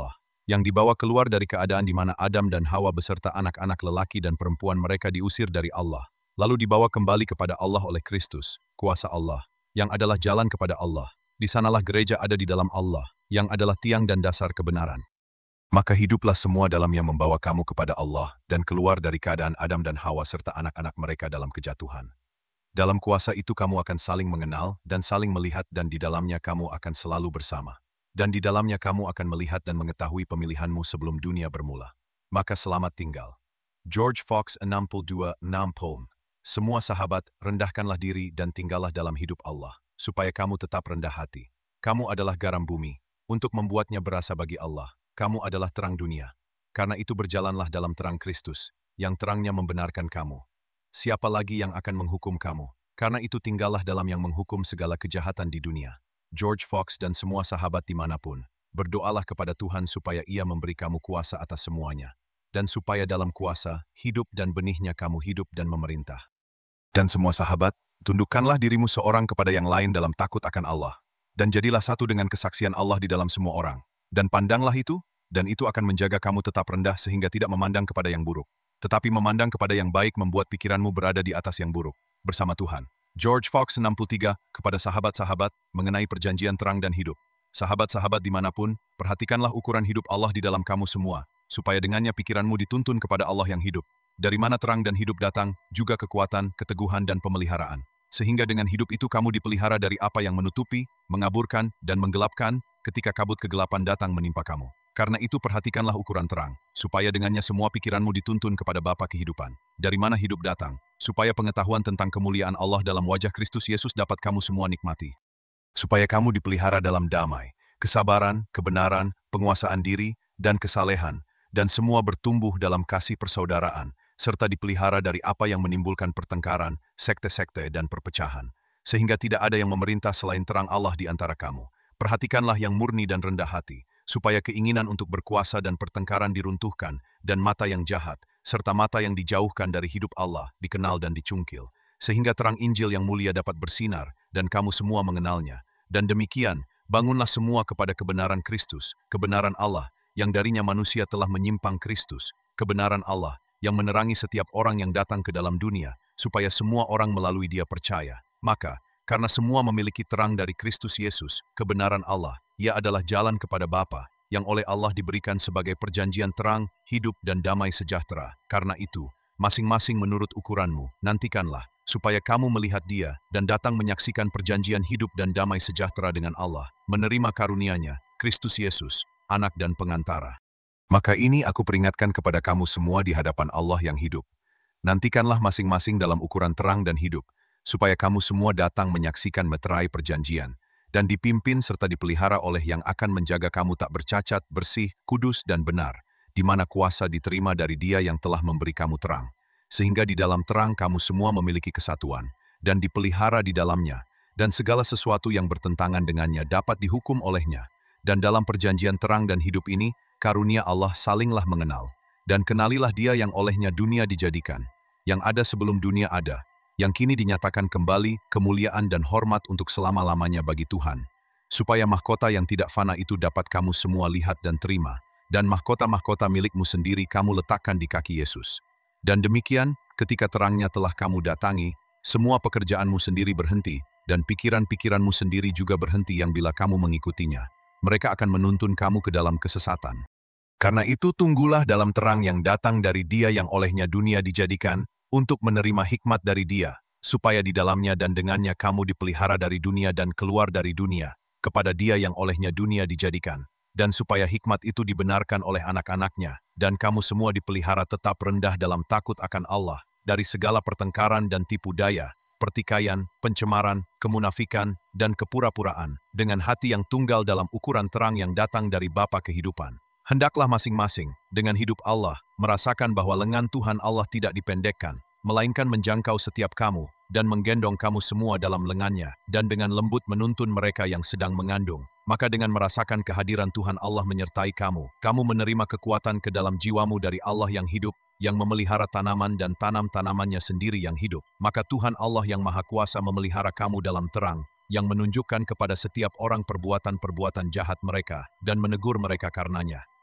yang dibawa keluar dari keadaan di mana Adam dan Hawa beserta anak-anak lelaki dan perempuan mereka diusir dari Allah, lalu dibawa kembali kepada Allah oleh Kristus, kuasa Allah, yang adalah jalan kepada Allah. Di sanalah gereja ada di dalam Allah, yang adalah tiang dan dasar kebenaran. Maka hiduplah semua dalam yang membawa kamu kepada Allah dan keluar dari keadaan Adam dan Hawa serta anak-anak mereka dalam kejatuhan. Dalam kuasa itu kamu akan saling mengenal dan saling melihat, dan di dalamnya kamu akan selalu bersama. Dan di dalamnya kamu akan melihat dan mengetahui pemilihanmu sebelum dunia bermula. Maka selamat tinggal. George Fox enam puluh dua enam Poem. Semua sahabat, rendahkanlah diri dan tinggallah dalam hidup Allah, supaya kamu tetap rendah hati. Kamu adalah garam bumi, untuk membuatnya berasa bagi Allah. Kamu adalah terang dunia. Karena itu berjalanlah dalam terang Kristus, yang terangnya membenarkan kamu. Siapa lagi yang akan menghukum kamu? Karena itu tinggallah dalam yang menghukum segala kejahatan di dunia. George Fox dan semua sahabat dimanapun, berdoalah kepada Tuhan supaya Ia memberi kamu kuasa atas semuanya, dan supaya dalam kuasa, hidup dan benihnya kamu hidup dan memerintah. Dan semua sahabat, tundukkanlah dirimu seorang kepada yang lain dalam takut akan Allah, dan jadilah satu dengan kesaksian Allah di dalam semua orang. Dan pandanglah itu, dan itu akan menjaga kamu tetap rendah sehingga tidak memandang kepada yang buruk, tetapi memandang kepada yang baik, membuat pikiranmu berada di atas yang buruk, bersama Tuhan. George Fox enam puluh tiga, kepada sahabat-sahabat, mengenai perjanjian terang dan hidup. Sahabat-sahabat dimanapun, perhatikanlah ukuran hidup Allah di dalam kamu semua, supaya dengannya pikiranmu dituntun kepada Allah yang hidup. Dari mana terang dan hidup datang, juga kekuatan, keteguhan dan pemeliharaan. Sehingga dengan hidup itu kamu dipelihara dari apa yang menutupi, mengaburkan, dan menggelapkan, ketika kabut kegelapan datang menimpa kamu. Karena itu perhatikanlah ukuran terang, supaya dengannya semua pikiranmu dituntun kepada Bapa kehidupan. Dari mana hidup datang, supaya pengetahuan tentang kemuliaan Allah dalam wajah Kristus Yesus dapat kamu semua nikmati. Supaya kamu dipelihara dalam damai, kesabaran, kebenaran, penguasaan diri, dan kesalehan, dan semua bertumbuh dalam kasih persaudaraan, serta dipelihara dari apa yang menimbulkan pertengkaran, sekte-sekte, dan perpecahan. Sehingga tidak ada yang memerintah selain terang Allah di antara kamu. Perhatikanlah yang murni dan rendah hati, supaya keinginan untuk berkuasa dan pertengkaran diruntuhkan, dan mata yang jahat, serta mata yang dijauhkan dari hidup Allah, dikenal dan dicungkil, sehingga terang Injil yang mulia dapat bersinar, dan kamu semua mengenalnya. Dan demikian, bangunlah semua kepada kebenaran Kristus, kebenaran Allah, yang darinya manusia telah menyimpang Kristus, kebenaran Allah, yang menerangi setiap orang yang datang ke dalam dunia, supaya semua orang melalui Dia percaya. Maka, karena semua memiliki terang dari Kristus Yesus, kebenaran Allah, Ia adalah jalan kepada Bapa, yang oleh Allah diberikan sebagai perjanjian terang, hidup dan damai sejahtera. Karena itu, masing-masing menurut ukuranmu, nantikanlah, supaya kamu melihat Dia, dan datang menyaksikan perjanjian hidup dan damai sejahtera dengan Allah, menerima karunia-Nya, Kristus Yesus, Anak dan Pengantara. Maka ini aku peringatkan kepada kamu semua di hadapan Allah yang hidup. Nantikanlah masing-masing dalam ukuran terang dan hidup, supaya kamu semua datang menyaksikan meterai perjanjian, dan dipimpin serta dipelihara oleh yang akan menjaga kamu tak bercacat, bersih, kudus dan benar, di mana kuasa diterima dari Dia yang telah memberi kamu terang. Sehingga di dalam terang kamu semua memiliki kesatuan, dan dipelihara di dalamnya, dan segala sesuatu yang bertentangan dengannya dapat dihukum olehnya. Dan dalam perjanjian terang dan hidup ini, karunia Allah salinglah mengenal, dan kenalilah Dia yang olehnya dunia dijadikan, yang ada sebelum dunia ada, yang kini dinyatakan kembali kemuliaan dan hormat untuk selama-lamanya bagi Tuhan, supaya mahkota yang tidak fana itu dapat kamu semua lihat dan terima, dan mahkota-mahkota milikmu sendiri kamu letakkan di kaki Yesus. Dan demikian, ketika terangnya telah kamu datangi, semua pekerjaanmu sendiri berhenti, dan pikiran-pikiranmu sendiri juga berhenti yang bila kamu mengikutinya, mereka akan menuntun kamu ke dalam kesesatan. Karena itu tunggulah dalam terang yang datang dari Dia yang olehnya dunia dijadikan, untuk menerima hikmat dari Dia, supaya di dalamnya dan dengannya kamu dipelihara dari dunia dan keluar dari dunia, kepada Dia yang olehnya dunia dijadikan, dan supaya hikmat itu dibenarkan oleh anak-anaknya, dan kamu semua dipelihara tetap rendah dalam takut akan Allah, dari segala pertengkaran dan tipu daya, pertikaian, pencemaran, kemunafikan, dan kepura-puraan, dengan hati yang tunggal dalam ukuran terang yang datang dari Bapa kehidupan. Hendaklah masing-masing, dengan hidup Allah, merasakan bahwa lengan Tuhan Allah tidak dipendekkan, melainkan menjangkau setiap kamu, dan menggendong kamu semua dalam lengannya, dan dengan lembut menuntun mereka yang sedang mengandung. Maka dengan merasakan kehadiran Tuhan Allah menyertai kamu, kamu menerima kekuatan ke dalam jiwamu dari Allah yang hidup, yang memelihara tanaman dan tanam-tanamannya sendiri yang hidup. Maka Tuhan Allah yang Maha Kuasa memelihara kamu dalam terang, yang menunjukkan kepada setiap orang perbuatan-perbuatan jahat mereka, dan menegur mereka karenanya.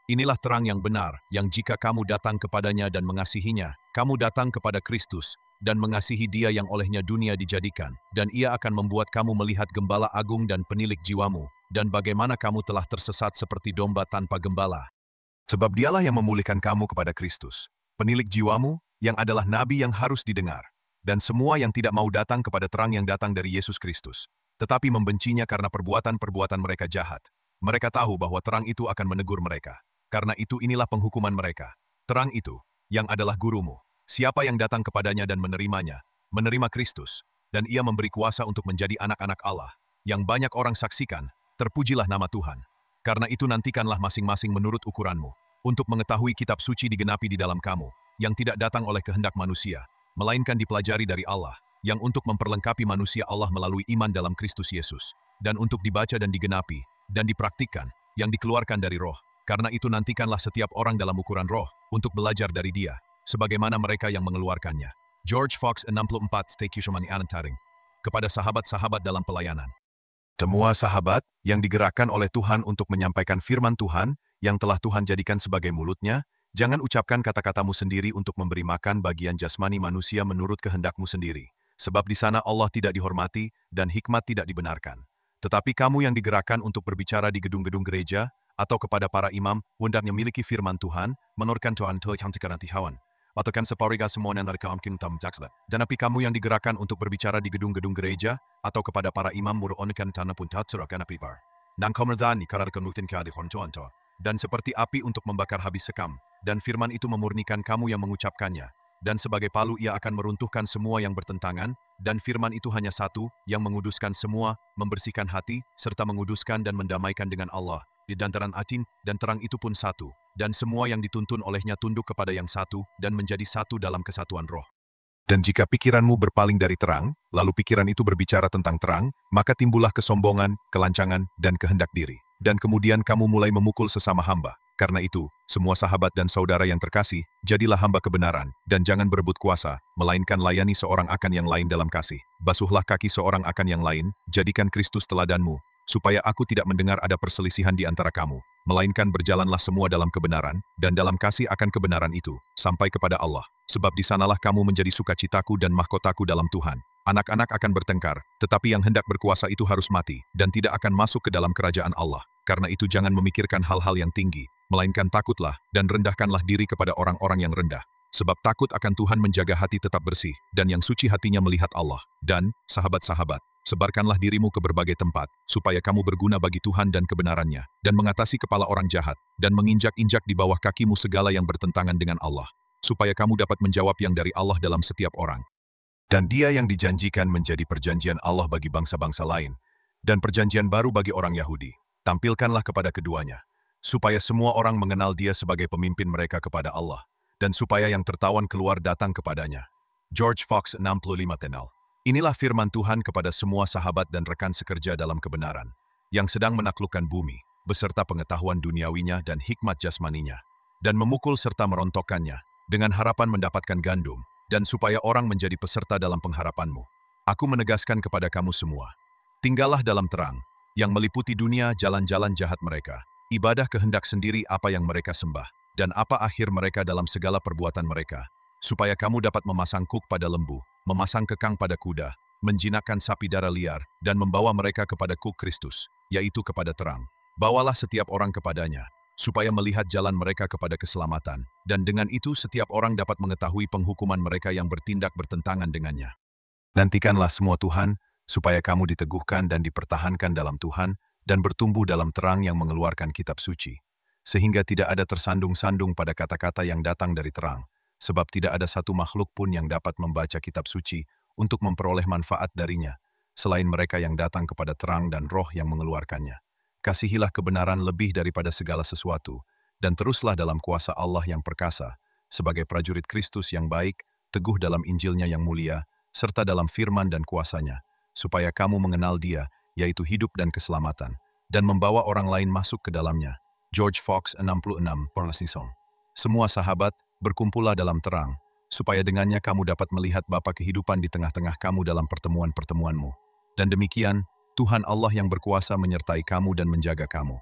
Inilah terang yang benar, yang jika kamu datang kepadanya dan mengasihinya, kamu datang kepada Kristus, dan mengasihi Dia yang olehnya dunia dijadikan, dan Ia akan membuat kamu melihat Gembala Agung dan Penilik jiwamu, dan bagaimana kamu telah tersesat seperti domba tanpa gembala. Sebab Dialah yang memulihkan kamu kepada Kristus, Penilik jiwamu, yang adalah nabi yang harus didengar, dan semua yang tidak mau datang kepada terang yang datang dari Yesus Kristus, tetapi membencinya karena perbuatan-perbuatan mereka jahat. Mereka tahu bahwa terang itu akan menegur mereka. Karena itu inilah penghukuman mereka. Terang itu, yang adalah gurumu. Siapa yang datang kepadanya dan menerimanya, menerima Kristus, dan ia memberi kuasa untuk menjadi anak-anak Allah, yang banyak orang saksikan, terpujilah nama Tuhan. Karena itu nantikanlah masing-masing menurut ukuranmu, untuk mengetahui kitab suci digenapi di dalam kamu, yang tidak datang oleh kehendak manusia, melainkan dipelajari dari Allah, yang untuk memperlengkapi manusia Allah melalui iman dalam Kristus Yesus, dan untuk dibaca dan digenapi, dan dipraktikkan, yang dikeluarkan dari roh. Karena itu nantikanlah setiap orang dalam ukuran roh, untuk belajar dari Dia, sebagaimana mereka yang mengeluarkannya. George Fox enam puluh empat Stekishomani Anantaring. Kepada sahabat-sahabat dalam pelayanan. Semua sahabat yang digerakkan oleh Tuhan untuk menyampaikan firman Tuhan, yang telah Tuhan jadikan sebagai mulutnya, jangan ucapkan kata-katamu sendiri untuk memberi makan bagian jasmani manusia menurut kehendakmu sendiri. Sebab di sana Allah tidak dihormati, dan hikmat tidak dibenarkan. Tetapi kamu yang digerakkan untuk berbicara di gedung-gedung gereja, atau kepada para imam, hendaknya miliki firman Tuhan, menurutkan Tuhan Tuhan yang sekarang tihawan. Atakan separiga semua yang dari kaum kim tam jaksla. Dan api kamu yang digerakkan untuk berbicara di gedung-gedung gereja, atau kepada para imam muru'onkan tanah pun tatsurakan api bar. Dan komerdani kararkan rutin kadi honcoanto. Dan seperti api untuk membakar habis sekam, dan firman itu memurnikan kamu yang mengucapkannya. Dan sebagai palu ia akan meruntuhkan semua yang bertentangan, dan firman itu hanya satu, yang menguduskan semua, membersihkan hati, serta menguduskan dan mendamaikan dengan Allah. Di dantaran atin, dan terang itu pun satu, dan semua yang dituntun olehnya tunduk kepada yang satu, dan menjadi satu dalam kesatuan roh. Dan jika pikiranmu berpaling dari terang, lalu pikiran itu berbicara tentang terang, maka timbullah kesombongan, kelancangan, dan kehendak diri. Dan kemudian kamu mulai memukul sesama hamba. Karena itu, semua sahabat dan saudara yang terkasih, jadilah hamba kebenaran, dan jangan berebut kuasa, melainkan layani seorang akan yang lain dalam kasih. Basuhlah kaki seorang akan yang lain, jadikan Kristus teladanmu, supaya aku tidak mendengar ada perselisihan di antara kamu, melainkan berjalanlah semua dalam kebenaran, dan dalam kasih akan kebenaran itu, sampai kepada Allah. Sebab di sanalah kamu menjadi sukacitaku dan mahkotaku dalam Tuhan. Anak-anak akan bertengkar, tetapi yang hendak berkuasa itu harus mati, dan tidak akan masuk ke dalam kerajaan Allah. Karena itu jangan memikirkan hal-hal yang tinggi, melainkan takutlah, dan rendahkanlah diri kepada orang-orang yang rendah. Sebab takut akan Tuhan menjaga hati tetap bersih, dan yang suci hatinya melihat Allah. Dan, sahabat-sahabat, sebarkanlah dirimu ke berbagai tempat, supaya kamu berguna bagi Tuhan dan kebenarannya, dan mengatasi kepala orang jahat, dan menginjak-injak di bawah kakimu segala yang bertentangan dengan Allah, supaya kamu dapat menjawab yang dari Allah dalam setiap orang. Dan Dia yang dijanjikan menjadi perjanjian Allah bagi bangsa-bangsa lain, dan perjanjian baru bagi orang Yahudi, tampilkanlah kepada keduanya, supaya semua orang mengenal Dia sebagai pemimpin mereka kepada Allah, dan supaya yang tertawan keluar datang kepadanya. George Fox enam puluh lima Tenal. Inilah firman Tuhan kepada semua sahabat dan rekan sekerja dalam kebenaran, yang sedang menaklukkan bumi, beserta pengetahuan duniawinya dan hikmat jasmaninya, dan memukul serta merontokkannya, dengan harapan mendapatkan gandum, dan supaya orang menjadi peserta dalam pengharapanmu. Aku menegaskan kepada kamu semua, tinggallah dalam terang, yang meliputi dunia jalan-jalan jahat mereka, ibadah kehendak sendiri apa yang mereka sembah, dan apa akhir mereka dalam segala perbuatan mereka, supaya kamu dapat memasang kuk pada lembu, memasang kekang pada kuda, menjinakkan sapi dara liar, dan membawa mereka kepada kuk Kristus, yaitu kepada terang. Bawalah setiap orang kepadanya, supaya melihat jalan mereka kepada keselamatan, dan dengan itu setiap orang dapat mengetahui penghukuman mereka yang bertindak bertentangan dengannya. Nantikanlah semua Tuhan, supaya kamu diteguhkan dan dipertahankan dalam Tuhan, dan bertumbuh dalam terang yang mengeluarkan kitab suci, sehingga tidak ada tersandung-sandung pada kata-kata yang datang dari terang, sebab tidak ada satu makhluk pun yang dapat membaca kitab suci untuk memperoleh manfaat darinya, selain mereka yang datang kepada terang dan roh yang mengeluarkannya. Kasihilah kebenaran lebih daripada segala sesuatu, dan teruslah dalam kuasa Allah yang perkasa, sebagai prajurit Kristus yang baik, teguh dalam Injilnya yang mulia, serta dalam firman dan kuasanya, supaya kamu mengenal Dia, yaitu hidup dan keselamatan, dan membawa orang lain masuk ke dalamnya. George Fox enam puluh enam Pornasison. Semua sahabat, berkumpullah dalam terang, supaya dengannya kamu dapat melihat Bapa kehidupan di tengah-tengah kamu dalam pertemuan-pertemuanmu. Dan demikian, Tuhan Allah yang berkuasa menyertai kamu dan menjaga kamu.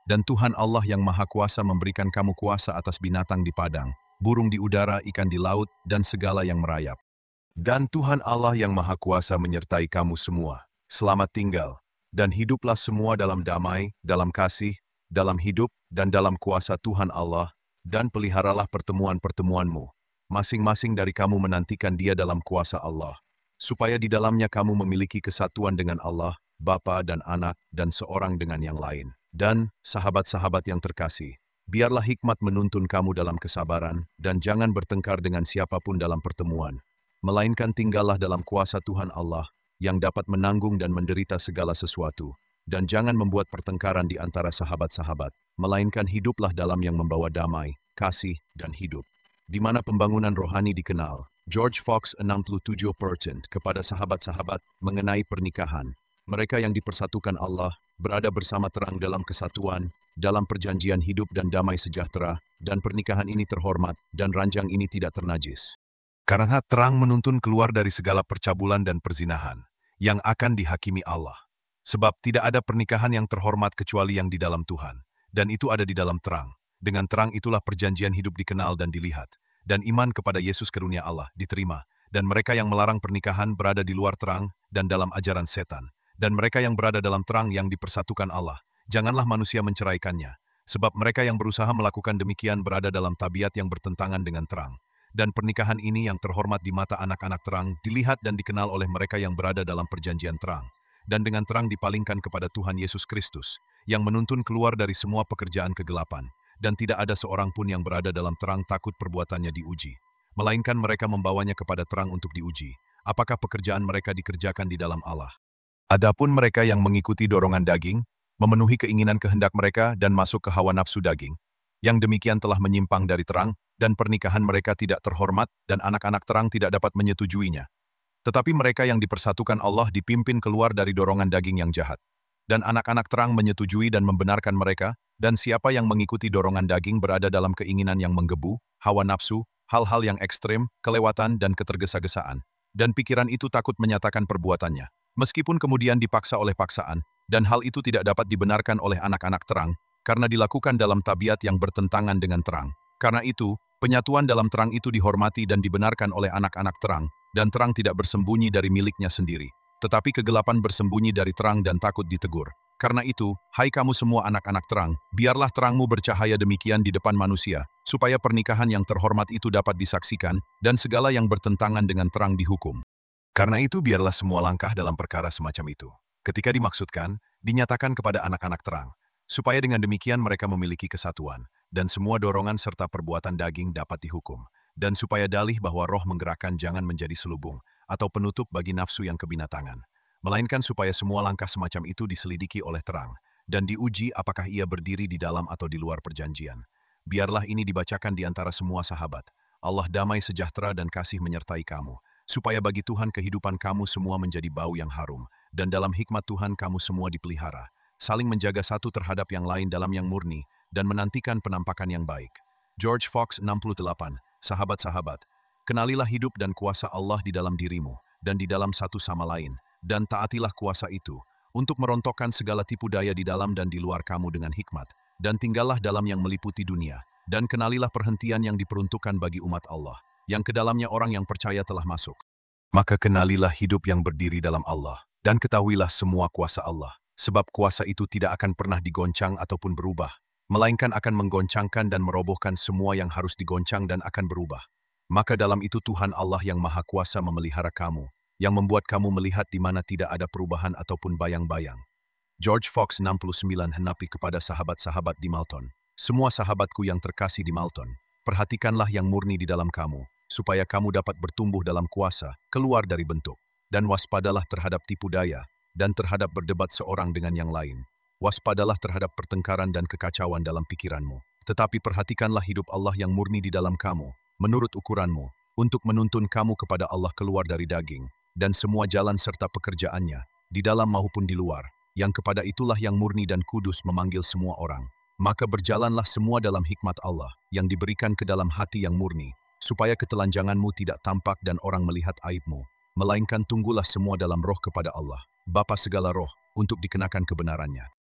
Dan Tuhan Allah yang Maha Kuasa memberikan kamu kuasa atas binatang di padang, burung di udara, ikan di laut, dan segala yang merayap. Dan Tuhan Allah yang Maha Kuasa menyertai kamu semua. Selamat tinggal, dan hiduplah semua dalam damai, dalam kasih, dalam hidup, dan dalam kuasa Tuhan Allah, dan peliharalah pertemuan-pertemuanmu. Masing-masing dari kamu menantikan dia dalam kuasa Allah, supaya di dalamnya kamu memiliki kesatuan dengan Allah, Bapa dan Anak, dan seorang dengan yang lain. Dan, sahabat-sahabat yang terkasih, biarlah hikmat menuntun kamu dalam kesabaran, dan jangan bertengkar dengan siapapun dalam pertemuan, melainkan tinggallah dalam kuasa Tuhan Allah, yang dapat menanggung dan menderita segala sesuatu. Dan jangan membuat pertengkaran di antara sahabat-sahabat, melainkan hiduplah dalam yang membawa damai, kasih, dan hidup. Di mana pembangunan rohani dikenal, George Fox enam puluh tujuh persen kepada sahabat-sahabat mengenai pernikahan. Mereka yang dipersatukan Allah, berada bersama terang dalam kesatuan, dalam perjanjian hidup dan damai sejahtera, dan pernikahan ini terhormat, dan ranjang ini tidak ternajis. Karena terang menuntun keluar dari segala percabulan dan perzinahan, yang akan dihakimi Allah. Sebab tidak ada pernikahan yang terhormat kecuali yang di dalam Tuhan, dan itu ada di dalam terang. Dengan terang itulah perjanjian hidup dikenal dan dilihat, dan iman kepada Yesus karunia Allah diterima, dan mereka yang melarang pernikahan berada di luar terang dan dalam ajaran setan. Dan mereka yang berada dalam terang yang dipersatukan Allah, janganlah manusia menceraikannya, sebab mereka yang berusaha melakukan demikian berada dalam tabiat yang bertentangan dengan terang. Dan pernikahan ini yang terhormat di mata anak-anak terang dilihat dan dikenal oleh mereka yang berada dalam perjanjian terang. Dan dengan terang dipalingkan kepada Tuhan Yesus Kristus, yang menuntun keluar dari semua pekerjaan kegelapan, dan tidak ada seorang pun yang berada dalam terang takut perbuatannya diuji, melainkan mereka membawanya kepada terang untuk diuji, apakah pekerjaan mereka dikerjakan di dalam Allah. Adapun mereka yang mengikuti dorongan daging, memenuhi keinginan kehendak mereka dan masuk ke hawa nafsu daging, yang demikian telah menyimpang dari terang, dan pernikahan mereka tidak terhormat, dan anak-anak terang tidak dapat menyetujuinya. Tetapi mereka yang dipersatukan Allah dipimpin keluar dari dorongan daging yang jahat. Dan anak-anak terang menyetujui dan membenarkan mereka, dan siapa yang mengikuti dorongan daging berada dalam keinginan yang menggebu, hawa nafsu, hal-hal yang ekstrem, kelewatan dan ketergesa-gesaan. Dan pikiran itu takut menyatakan perbuatannya, meskipun kemudian dipaksa oleh paksaan, dan hal itu tidak dapat dibenarkan oleh anak-anak terang, karena dilakukan dalam tabiat yang bertentangan dengan terang. Karena itu, penyatuan dalam terang itu dihormati dan dibenarkan oleh anak-anak terang, dan terang tidak bersembunyi dari miliknya sendiri. Tetapi kegelapan bersembunyi dari terang dan takut ditegur. Karena itu, hai kamu semua anak-anak terang, biarlah terangmu bercahaya demikian di depan manusia, supaya pernikahan yang terhormat itu dapat disaksikan, dan segala yang bertentangan dengan terang dihukum. Karena itu biarlah semua langkah dalam perkara semacam itu, ketika dimaksudkan, dinyatakan kepada anak-anak terang, supaya dengan demikian mereka memiliki kesatuan, dan semua dorongan serta perbuatan daging dapat dihukum, dan supaya dalih bahwa roh menggerakkan jangan menjadi selubung, atau penutup bagi nafsu yang kebinatangan, melainkan supaya semua langkah semacam itu diselidiki oleh terang, dan diuji apakah ia berdiri di dalam atau di luar perjanjian. Biarlah ini dibacakan di antara semua sahabat. Allah damai sejahtera dan kasih menyertai kamu, supaya bagi Tuhan kehidupan kamu semua menjadi bau yang harum, dan dalam hikmat Tuhan kamu semua dipelihara, saling menjaga satu terhadap yang lain dalam yang murni, dan menantikan penampakan yang baik. George Fox enam puluh delapan, sahabat-sahabat, kenalilah hidup dan kuasa Allah di dalam dirimu, dan di dalam satu sama lain, dan taatilah kuasa itu, untuk merontokkan segala tipu daya di dalam dan di luar kamu dengan hikmat, dan tinggallah dalam yang meliputi dunia, dan kenalilah perhentian yang diperuntukkan bagi umat Allah, yang ke dalamnya orang yang percaya telah masuk. Maka kenalilah hidup yang berdiri dalam Allah, dan ketahuilah semua kuasa Allah, sebab kuasa itu tidak akan pernah digoncang ataupun berubah, melainkan akan menggoncangkan dan merobohkan semua yang harus digoncang dan akan berubah. Maka dalam itu Tuhan Allah yang Maha Kuasa memelihara kamu, yang membuat kamu melihat di mana tidak ada perubahan ataupun bayang-bayang. George Fox enam puluh sembilan henapi kepada sahabat-sahabat di Malton. Semua sahabatku yang terkasih di Malton, perhatikanlah yang murni di dalam kamu, supaya kamu dapat bertumbuh dalam kuasa, keluar dari bentuk. Dan waspadalah terhadap tipu daya, dan terhadap berdebat seorang dengan yang lain. Waspadalah terhadap pertengkaran dan kekacauan dalam pikiranmu. Tetapi perhatikanlah hidup Allah yang murni di dalam kamu, menurut ukuranmu, untuk menuntun kamu kepada Allah keluar dari daging, dan semua jalan serta pekerjaannya, di dalam maupun di luar, yang kepada itulah yang murni dan kudus memanggil semua orang. Maka berjalanlah semua dalam hikmat Allah, yang diberikan ke dalam hati yang murni, supaya ketelanjanganmu tidak tampak dan orang melihat aibmu, melainkan tunggulah semua dalam roh kepada Allah, Bapa segala roh, untuk dikenakan kebenarannya.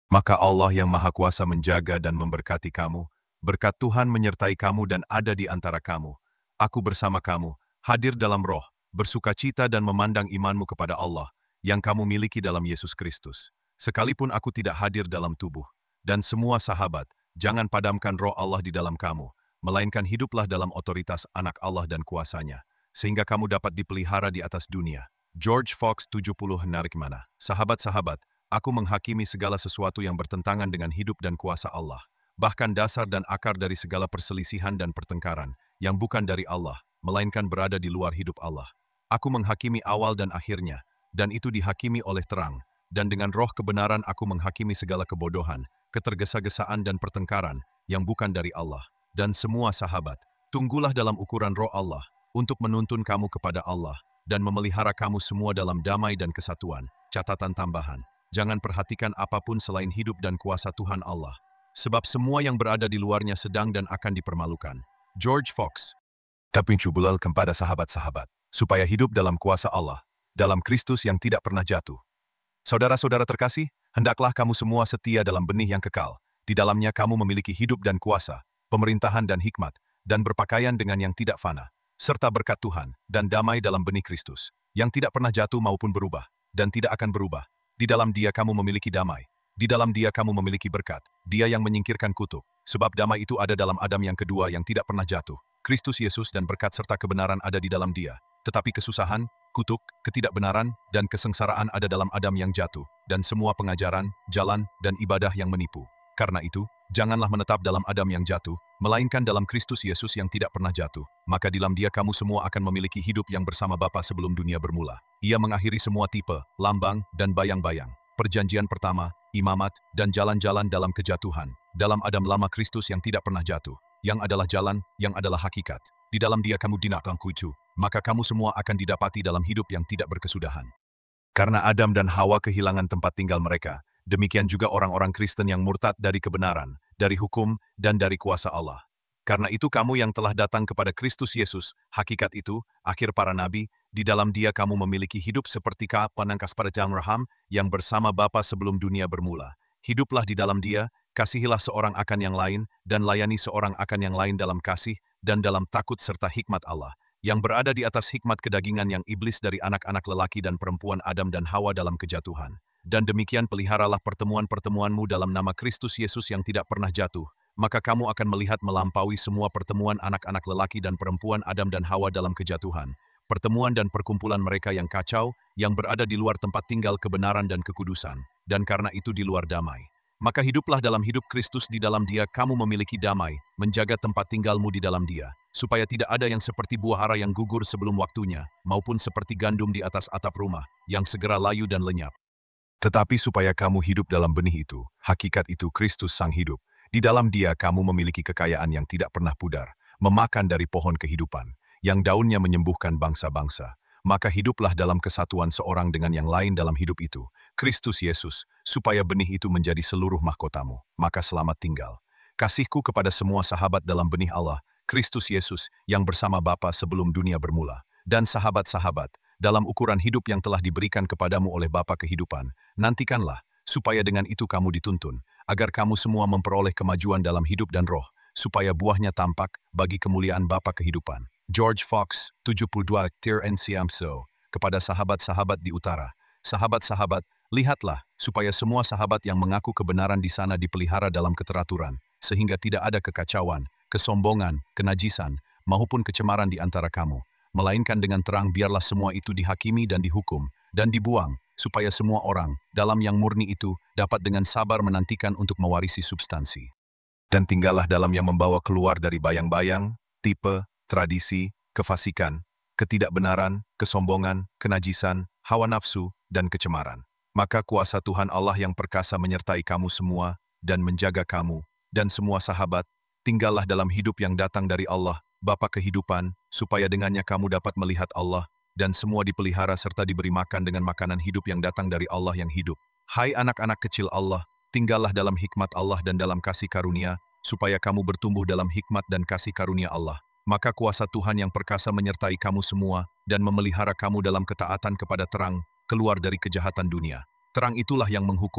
Maka Allah yang Maha Kuasa menjaga dan memberkati kamu. Berkat Tuhan menyertai kamu dan ada di antara kamu. Aku bersama kamu, hadir dalam roh, bersukacita dan memandang imanmu kepada Allah, yang kamu miliki dalam Yesus Kristus. Sekalipun aku tidak hadir dalam tubuh. Dan semua sahabat, jangan padamkan roh Allah di dalam kamu, melainkan hiduplah dalam otoritas anak Allah dan kuasanya, sehingga kamu dapat dipelihara di atas dunia. George Fox tujuh puluh Menarik mana? Sahabat-sahabat, aku menghakimi segala sesuatu yang bertentangan dengan hidup dan kuasa Allah, bahkan dasar dan akar dari segala perselisihan dan pertengkaran, yang bukan dari Allah, melainkan berada di luar hidup Allah. Aku menghakimi awal dan akhirnya, dan itu dihakimi oleh terang, dan dengan roh kebenaran aku menghakimi segala kebodohan, ketergesa-gesaan dan pertengkaran, yang bukan dari Allah. Dan semua sahabat, tunggulah dalam ukuran roh Allah, untuk menuntun kamu kepada Allah, dan memelihara kamu semua dalam damai dan kesatuan. Catatan tambahan. Jangan perhatikan apapun selain hidup dan kuasa Tuhan Allah. Sebab semua yang berada di luarnya sedang dan akan dipermalukan. George Fox. Tapi cubulal kepada sahabat-sahabat, supaya hidup dalam kuasa Allah, dalam Kristus yang tidak pernah jatuh. Saudara-saudara terkasih, hendaklah kamu semua setia dalam benih yang kekal. Di dalamnya kamu memiliki hidup dan kuasa, pemerintahan dan hikmat, dan berpakaian dengan yang tidak fana, serta berkat Tuhan, dan damai dalam benih Kristus, yang tidak pernah jatuh maupun berubah, dan tidak akan berubah. Di dalam Dia kamu memiliki damai. Di dalam Dia kamu memiliki berkat. Dia yang menyingkirkan kutuk. Sebab damai itu ada dalam Adam yang kedua yang tidak pernah jatuh. Kristus Yesus dan berkat serta kebenaran ada di dalam Dia. Tetapi kesusahan, kutuk, ketidakbenaran, dan kesengsaraan ada dalam Adam yang jatuh. Dan semua pengajaran, jalan, dan ibadah yang menipu. Karena itu, janganlah menetap dalam Adam yang jatuh, melainkan dalam Kristus Yesus yang tidak pernah jatuh. Maka di dalam Dia kamu semua akan memiliki hidup yang bersama Bapa sebelum dunia bermula. Ia mengakhiri semua tipe, lambang, dan bayang-bayang. Perjanjian pertama, imamat, dan jalan-jalan dalam kejatuhan. Dalam Adam lama Kristus yang tidak pernah jatuh. Yang adalah jalan, yang adalah hakikat. Di dalam Dia kamu dinakang kucu. Maka kamu semua akan didapati dalam hidup yang tidak berkesudahan. Karena Adam dan Hawa kehilangan tempat tinggal mereka, demikian juga orang-orang Kristen yang murtad dari kebenaran, dari hukum, dan dari kuasa Allah. Karena itu kamu yang telah datang kepada Kristus Yesus, hakikat itu, akhir para nabi, di dalam Dia kamu memiliki hidup seperti Ka penangkas pada Abraham, yang bersama Bapa sebelum dunia bermula. Hiduplah di dalam Dia, kasihilah seorang akan yang lain, dan layani seorang akan yang lain dalam kasih, dan dalam takut serta hikmat Allah, yang berada di atas hikmat kedagingan yang iblis dari anak-anak lelaki dan perempuan Adam dan Hawa dalam kejatuhan. Dan demikian peliharalah pertemuan-pertemuanmu dalam nama Kristus Yesus yang tidak pernah jatuh. Maka kamu akan melihat melampaui semua pertemuan anak-anak lelaki dan perempuan Adam dan Hawa dalam kejatuhan. Pertemuan dan perkumpulan mereka yang kacau, yang berada di luar tempat tinggal kebenaran dan kekudusan. Dan karena itu di luar damai. Maka hiduplah dalam hidup Kristus di dalam Dia kamu memiliki damai, menjaga tempat tinggalmu di dalam Dia, supaya tidak ada yang seperti buah ara yang gugur sebelum waktunya, maupun seperti gandum di atas atap rumah, yang segera layu dan lenyap. Tetapi supaya kamu hidup dalam benih itu, hakikat itu Kristus Sang Hidup, di dalam Dia kamu memiliki kekayaan yang tidak pernah pudar, memakan dari pohon kehidupan, yang daunnya menyembuhkan bangsa-bangsa. Maka hiduplah dalam kesatuan seorang dengan yang lain dalam hidup itu, Kristus Yesus, supaya benih itu menjadi seluruh mahkotamu. Maka selamat tinggal. Kasihku kepada semua sahabat dalam benih Allah, Kristus Yesus, yang bersama Bapa sebelum dunia bermula. Dan sahabat-sahabat, dalam ukuran hidup yang telah diberikan kepadamu oleh Bapa kehidupan, nantikanlah, supaya dengan itu kamu dituntun, agar kamu semua memperoleh kemajuan dalam hidup dan roh, supaya buahnya tampak bagi kemuliaan Bapa kehidupan. George Fox, tujuh puluh dua Tir N Siamso, kepada sahabat-sahabat di utara. Sahabat-sahabat, lihatlah, supaya semua sahabat yang mengaku kebenaran di sana dipelihara dalam keteraturan, sehingga tidak ada kekacauan, kesombongan, kenajisan, maupun kecemaran di antara kamu. Melainkan dengan terang biarlah semua itu dihakimi dan dihukum, dan dibuang, supaya semua orang, dalam yang murni itu, dapat dengan sabar menantikan untuk mewarisi substansi. Dan tinggallah dalam yang membawa keluar dari bayang-bayang, tipe, tradisi, kefasikan, ketidakbenaran, kesombongan, kenajisan, hawa nafsu, dan kecemaran. Maka kuasa Tuhan Allah yang perkasa menyertai kamu semua, dan menjaga kamu, dan semua sahabat, tinggallah dalam hidup yang datang dari Allah, Bapa kehidupan, supaya dengannya kamu dapat melihat Allah, dan semua dipelihara serta diberi makan dengan makanan hidup yang datang dari Allah yang hidup. Hai anak-anak kecil Allah, tinggallah dalam hikmat Allah dan dalam kasih karunia, supaya kamu bertumbuh dalam hikmat dan kasih karunia Allah. Maka kuasa Tuhan yang perkasa menyertai kamu semua, dan memelihara kamu dalam ketaatan kepada terang, keluar dari kejahatan dunia. Terang itulah yang menghukumnya,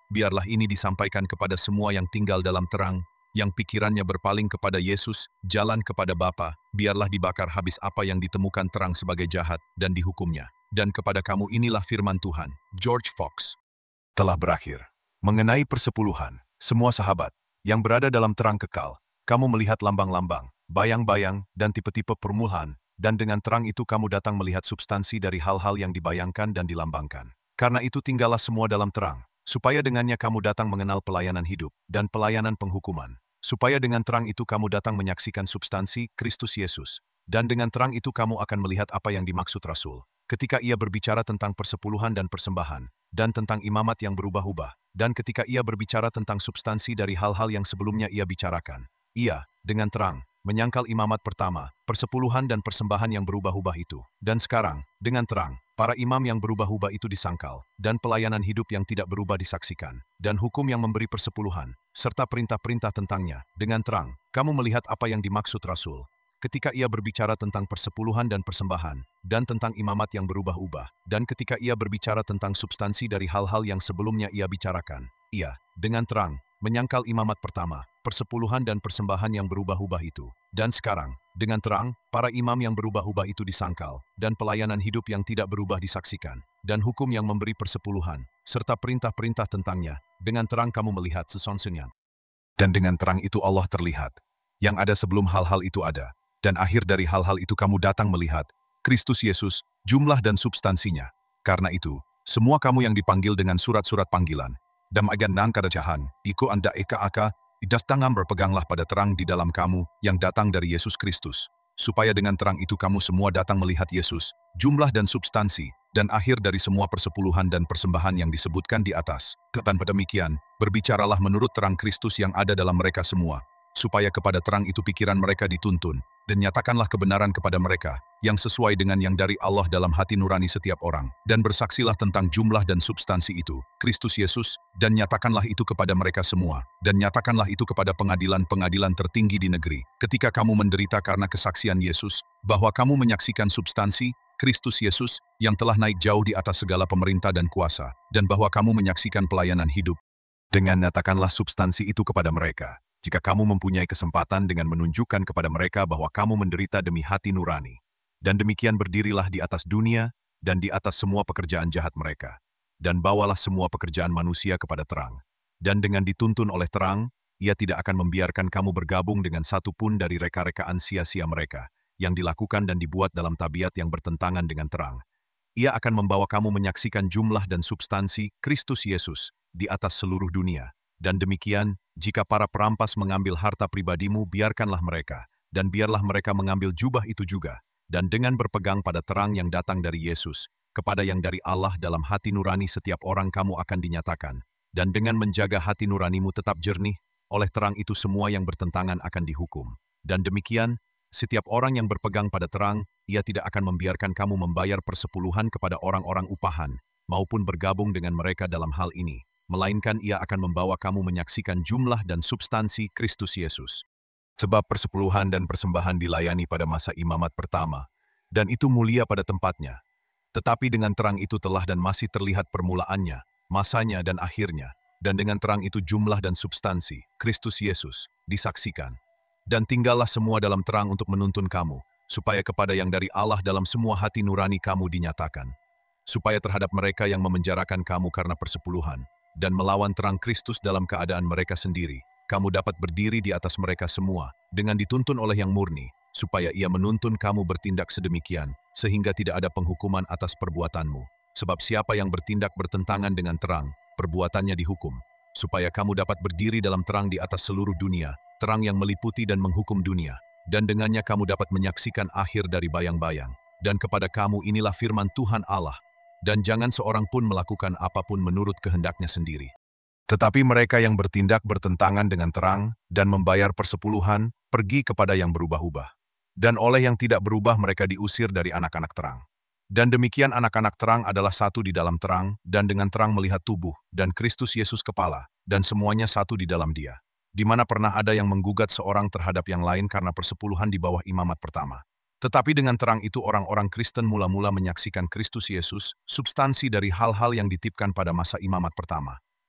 biarlah ini disampaikan kepada semua yang tinggal dalam terang, yang pikirannya berpaling kepada Yesus, jalan kepada Bapa, biarlah dibakar habis apa yang ditemukan terang sebagai jahat dan dihukumnya. Dan kepada kamu inilah firman Tuhan. George Fox. Telah berakhir. Mengenai persepuluhan, semua sahabat yang berada dalam terang kekal, kamu melihat lambang-lambang, bayang-bayang, dan tipe-tipe permulaan, dan dengan terang itu kamu datang melihat substansi dari hal-hal yang dibayangkan dan dilambangkan. Karena itu tinggallah semua dalam terang, supaya dengannya kamu datang mengenal pelayanan hidup dan pelayanan penghukuman. Supaya dengan terang itu kamu datang menyaksikan substansi Kristus Yesus. Dan dengan terang itu kamu akan melihat apa yang dimaksud Rasul. Ketika ia berbicara tentang persepuluhan dan persembahan, dan tentang imamat yang berubah-ubah, dan ketika ia berbicara tentang substansi dari hal-hal yang sebelumnya ia bicarakan. Ia, dengan terang, menyangkal imamat pertama, persepuluhan dan persembahan yang berubah-ubah itu. Dan sekarang, dengan terang, para imam yang berubah-ubah itu disangkal, dan pelayanan hidup yang tidak berubah disaksikan, dan hukum yang memberi persepuluhan, serta perintah-perintah tentangnya. Dengan terang, kamu melihat apa yang dimaksud Rasul. Ketika ia berbicara tentang persepuluhan dan persembahan, dan tentang imamat yang berubah-ubah, dan ketika ia berbicara tentang substansi dari hal-hal yang sebelumnya ia bicarakan, ia, dengan terang, menyangkal imamat pertama, persepuluhan dan persembahan yang berubah-ubah itu. Dan sekarang, dengan terang, para imam yang berubah-ubah itu disangkal, dan pelayanan hidup yang tidak berubah disaksikan, dan hukum yang memberi persepuluhan, serta perintah-perintah tentangnya. Dengan terang kamu melihat sesonsenyan. Dan dengan terang itu Allah terlihat. Yang ada sebelum hal-hal itu ada. Dan akhir dari hal-hal itu kamu datang melihat Kristus Yesus, jumlah dan substansinya. Karena itu, semua kamu yang dipanggil dengan surat-surat panggilan, damagan nan kadacahan, iko anda eka aka, idastangan berpeganglah pada terang di dalam kamu yang datang dari Yesus Kristus. Supaya dengan terang itu kamu semua datang melihat Yesus, jumlah dan substansi, dan akhir dari semua persepuluhan dan persembahan yang disebutkan di atas. Tanpa demikian, berbicaralah menurut terang Kristus yang ada dalam mereka semua, supaya kepada terang itu pikiran mereka dituntun, dan nyatakanlah kebenaran kepada mereka, yang sesuai dengan yang dari Allah dalam hati nurani setiap orang, dan bersaksilah tentang jumlah dan substansi itu, Kristus Yesus, dan nyatakanlah itu kepada mereka semua, dan nyatakanlah itu kepada pengadilan-pengadilan tertinggi di negeri, ketika kamu menderita karena kesaksian Yesus, bahwa kamu menyaksikan substansi, Kristus Yesus, yang telah naik jauh di atas segala pemerintah dan kuasa, dan bahwa kamu menyaksikan pelayanan hidup. Dengan nyatakanlah substansi itu kepada mereka. Jika kamu mempunyai kesempatan dengan menunjukkan kepada mereka bahwa kamu menderita demi hati nurani. Dan demikian berdirilah di atas dunia dan di atas semua pekerjaan jahat mereka. Dan bawalah semua pekerjaan manusia kepada terang. Dan dengan dituntun oleh terang, ia tidak akan membiarkan kamu bergabung dengan satu pun dari reka-rekaan sia-sia mereka, yang dilakukan dan dibuat dalam tabiat yang bertentangan dengan terang. Ia akan membawa kamu menyaksikan jumlah dan substansi Kristus Yesus di atas seluruh dunia. Dan demikian, jika para perampas mengambil harta pribadimu, biarkanlah mereka, dan biarlah mereka mengambil jubah itu juga, dan dengan berpegang pada terang yang datang dari Yesus, kepada yang dari Allah dalam hati nurani setiap orang kamu akan dinyatakan, dan dengan menjaga hati nuranimu tetap jernih, oleh terang itu semua yang bertentangan akan dihukum. Dan demikian, setiap orang yang berpegang pada terang, ia tidak akan membiarkan kamu membayar persepuluhan kepada orang-orang upahan, maupun bergabung dengan mereka dalam hal ini. Melainkan ia akan membawa kamu menyaksikan jumlah dan substansi Kristus Yesus. Sebab persepuluhan dan persembahan dilayani pada masa imamat pertama, dan itu mulia pada tempatnya. Tetapi dengan terang itu telah dan masih terlihat permulaannya, masanya dan akhirnya, dan dengan terang itu jumlah dan substansi Kristus Yesus disaksikan. Dan tinggallah semua dalam terang untuk menuntun kamu, supaya kepada yang dari Allah dalam semua hati nurani kamu dinyatakan. Supaya terhadap mereka yang memenjarakan kamu karena persepuluhan, dan melawan terang Kristus dalam keadaan mereka sendiri, kamu dapat berdiri di atas mereka semua, dengan dituntun oleh yang murni, supaya ia menuntun kamu bertindak sedemikian, sehingga tidak ada penghukuman atas perbuatanmu. Sebab siapa yang bertindak bertentangan dengan terang, perbuatannya dihukum, supaya kamu dapat berdiri dalam terang di atas seluruh dunia, terang yang meliputi dan menghukum dunia, dan dengannya kamu dapat menyaksikan akhir dari bayang-bayang. Dan kepada kamu inilah firman Tuhan Allah, dan jangan seorang pun melakukan apapun menurut kehendaknya sendiri. Tetapi mereka yang bertindak bertentangan dengan terang dan membayar persepuluhan, pergi kepada yang berubah-ubah. Dan oleh yang tidak berubah mereka diusir dari anak-anak terang. Dan demikian anak-anak terang adalah satu di dalam terang, dan dengan terang melihat tubuh, dan Kristus Yesus kepala, dan semuanya satu di dalam dia. Di mana pernah ada yang menggugat seorang terhadap yang lain karena persepuluhan di bawah imamat pertama. Tetapi dengan terang itu orang-orang Kristen mula-mula menyaksikan Kristus Yesus, substansi dari hal-hal yang ditipkan pada masa imamat pertama.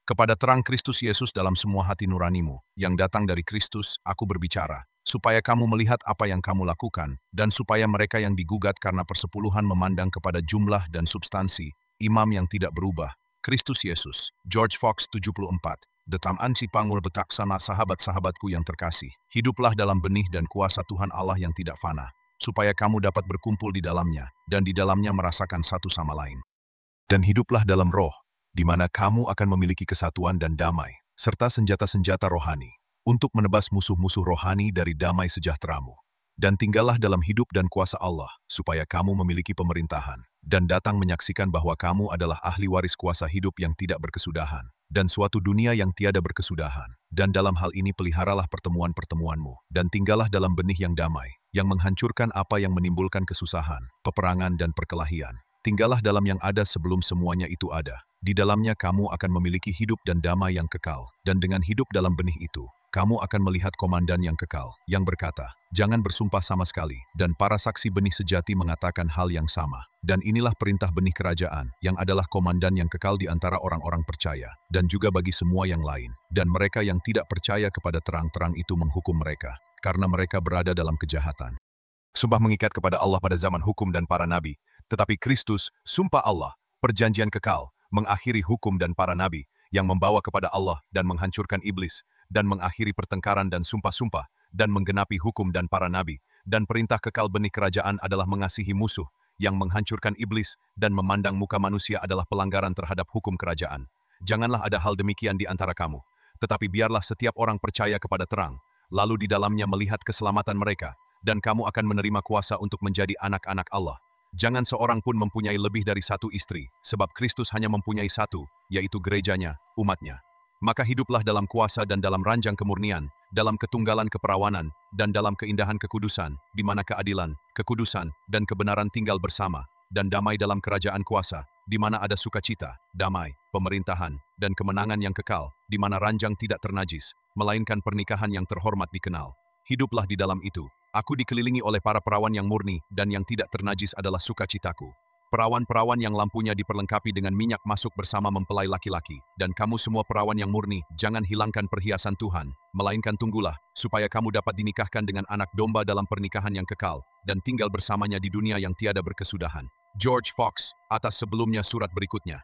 Kepada terang Kristus Yesus dalam semua hati nuranimu, yang datang dari Kristus, aku berbicara, supaya kamu melihat apa yang kamu lakukan, dan supaya mereka yang digugat karena persepuluhan memandang kepada jumlah dan substansi, imam yang tidak berubah, Kristus Yesus. George Fox tujuh puluh empat. Detam ansi pangur betaksana sahabat-sahabatku yang terkasih, hiduplah dalam benih dan kuasa Tuhan Allah yang tidak fana, supaya kamu dapat berkumpul di dalamnya, dan di dalamnya merasakan satu sama lain. Dan hiduplah dalam roh, di mana kamu akan memiliki kesatuan dan damai, serta senjata-senjata rohani, untuk menebas musuh-musuh rohani dari damai sejahteramu. Dan tinggallah dalam hidup dan kuasa Allah, supaya kamu memiliki pemerintahan, dan datang menyaksikan bahwa kamu adalah ahli waris kuasa hidup yang tidak berkesudahan, dan suatu dunia yang tiada berkesudahan. Dan dalam hal ini peliharalah pertemuan-pertemuanmu, dan tinggallah dalam benih yang damai, yang menghancurkan apa yang menimbulkan kesusahan, peperangan dan perkelahian. Tinggallah dalam yang ada sebelum semuanya itu ada. Di dalamnya kamu akan memiliki hidup dan damai yang kekal, dan dengan hidup dalam benih itu, kamu akan melihat komandan yang kekal, yang berkata, jangan bersumpah sama sekali, dan para saksi benih sejati mengatakan hal yang sama. Dan inilah perintah benih kerajaan, yang adalah komandan yang kekal di antara orang-orang percaya, dan juga bagi semua yang lain. Dan mereka yang tidak percaya kepada terang-terang itu menghukum mereka, karena mereka berada dalam kejahatan. Sumpah mengikat kepada Allah pada zaman hukum dan para nabi, tetapi Kristus, sumpah Allah, perjanjian kekal, mengakhiri hukum dan para nabi, yang membawa kepada Allah dan menghancurkan iblis, dan mengakhiri pertengkaran dan sumpah-sumpah, dan menggenapi hukum dan para nabi, dan perintah kekal benih kerajaan adalah mengasihi musuh, yang menghancurkan iblis, dan memandang muka manusia adalah pelanggaran terhadap hukum kerajaan. Janganlah ada hal demikian di antara kamu, tetapi biarlah setiap orang percaya kepada terang, lalu di dalamnya melihat keselamatan mereka, dan kamu akan menerima kuasa untuk menjadi anak-anak Allah. Jangan seorang pun mempunyai lebih dari satu istri, sebab Kristus hanya mempunyai satu, yaitu gerejanya, umatnya. Maka hiduplah dalam kuasa dan dalam ranjang kemurnian, dalam ketunggalan keperawanan, dan dalam keindahan kekudusan, di mana keadilan, kekudusan, dan kebenaran tinggal bersama, dan damai dalam kerajaan kuasa, di mana ada sukacita, damai, pemerintahan, dan kemenangan yang kekal, di mana ranjang tidak ternajis, melainkan pernikahan yang terhormat dikenal. Hiduplah di dalam itu. Aku dikelilingi oleh para perawan yang murni, dan yang tidak ternajis adalah sukacitaku. Perawan-perawan yang lampunya diperlengkapi dengan minyak masuk bersama mempelai laki-laki. Dan kamu semua perawan yang murni, jangan hilangkan perhiasan Tuhan, melainkan tunggulah, supaya kamu dapat dinikahkan dengan anak domba dalam pernikahan yang kekal, dan tinggal bersamanya di dunia yang tiada berkesudahan. George Fox, atas sebelumnya surat berikutnya.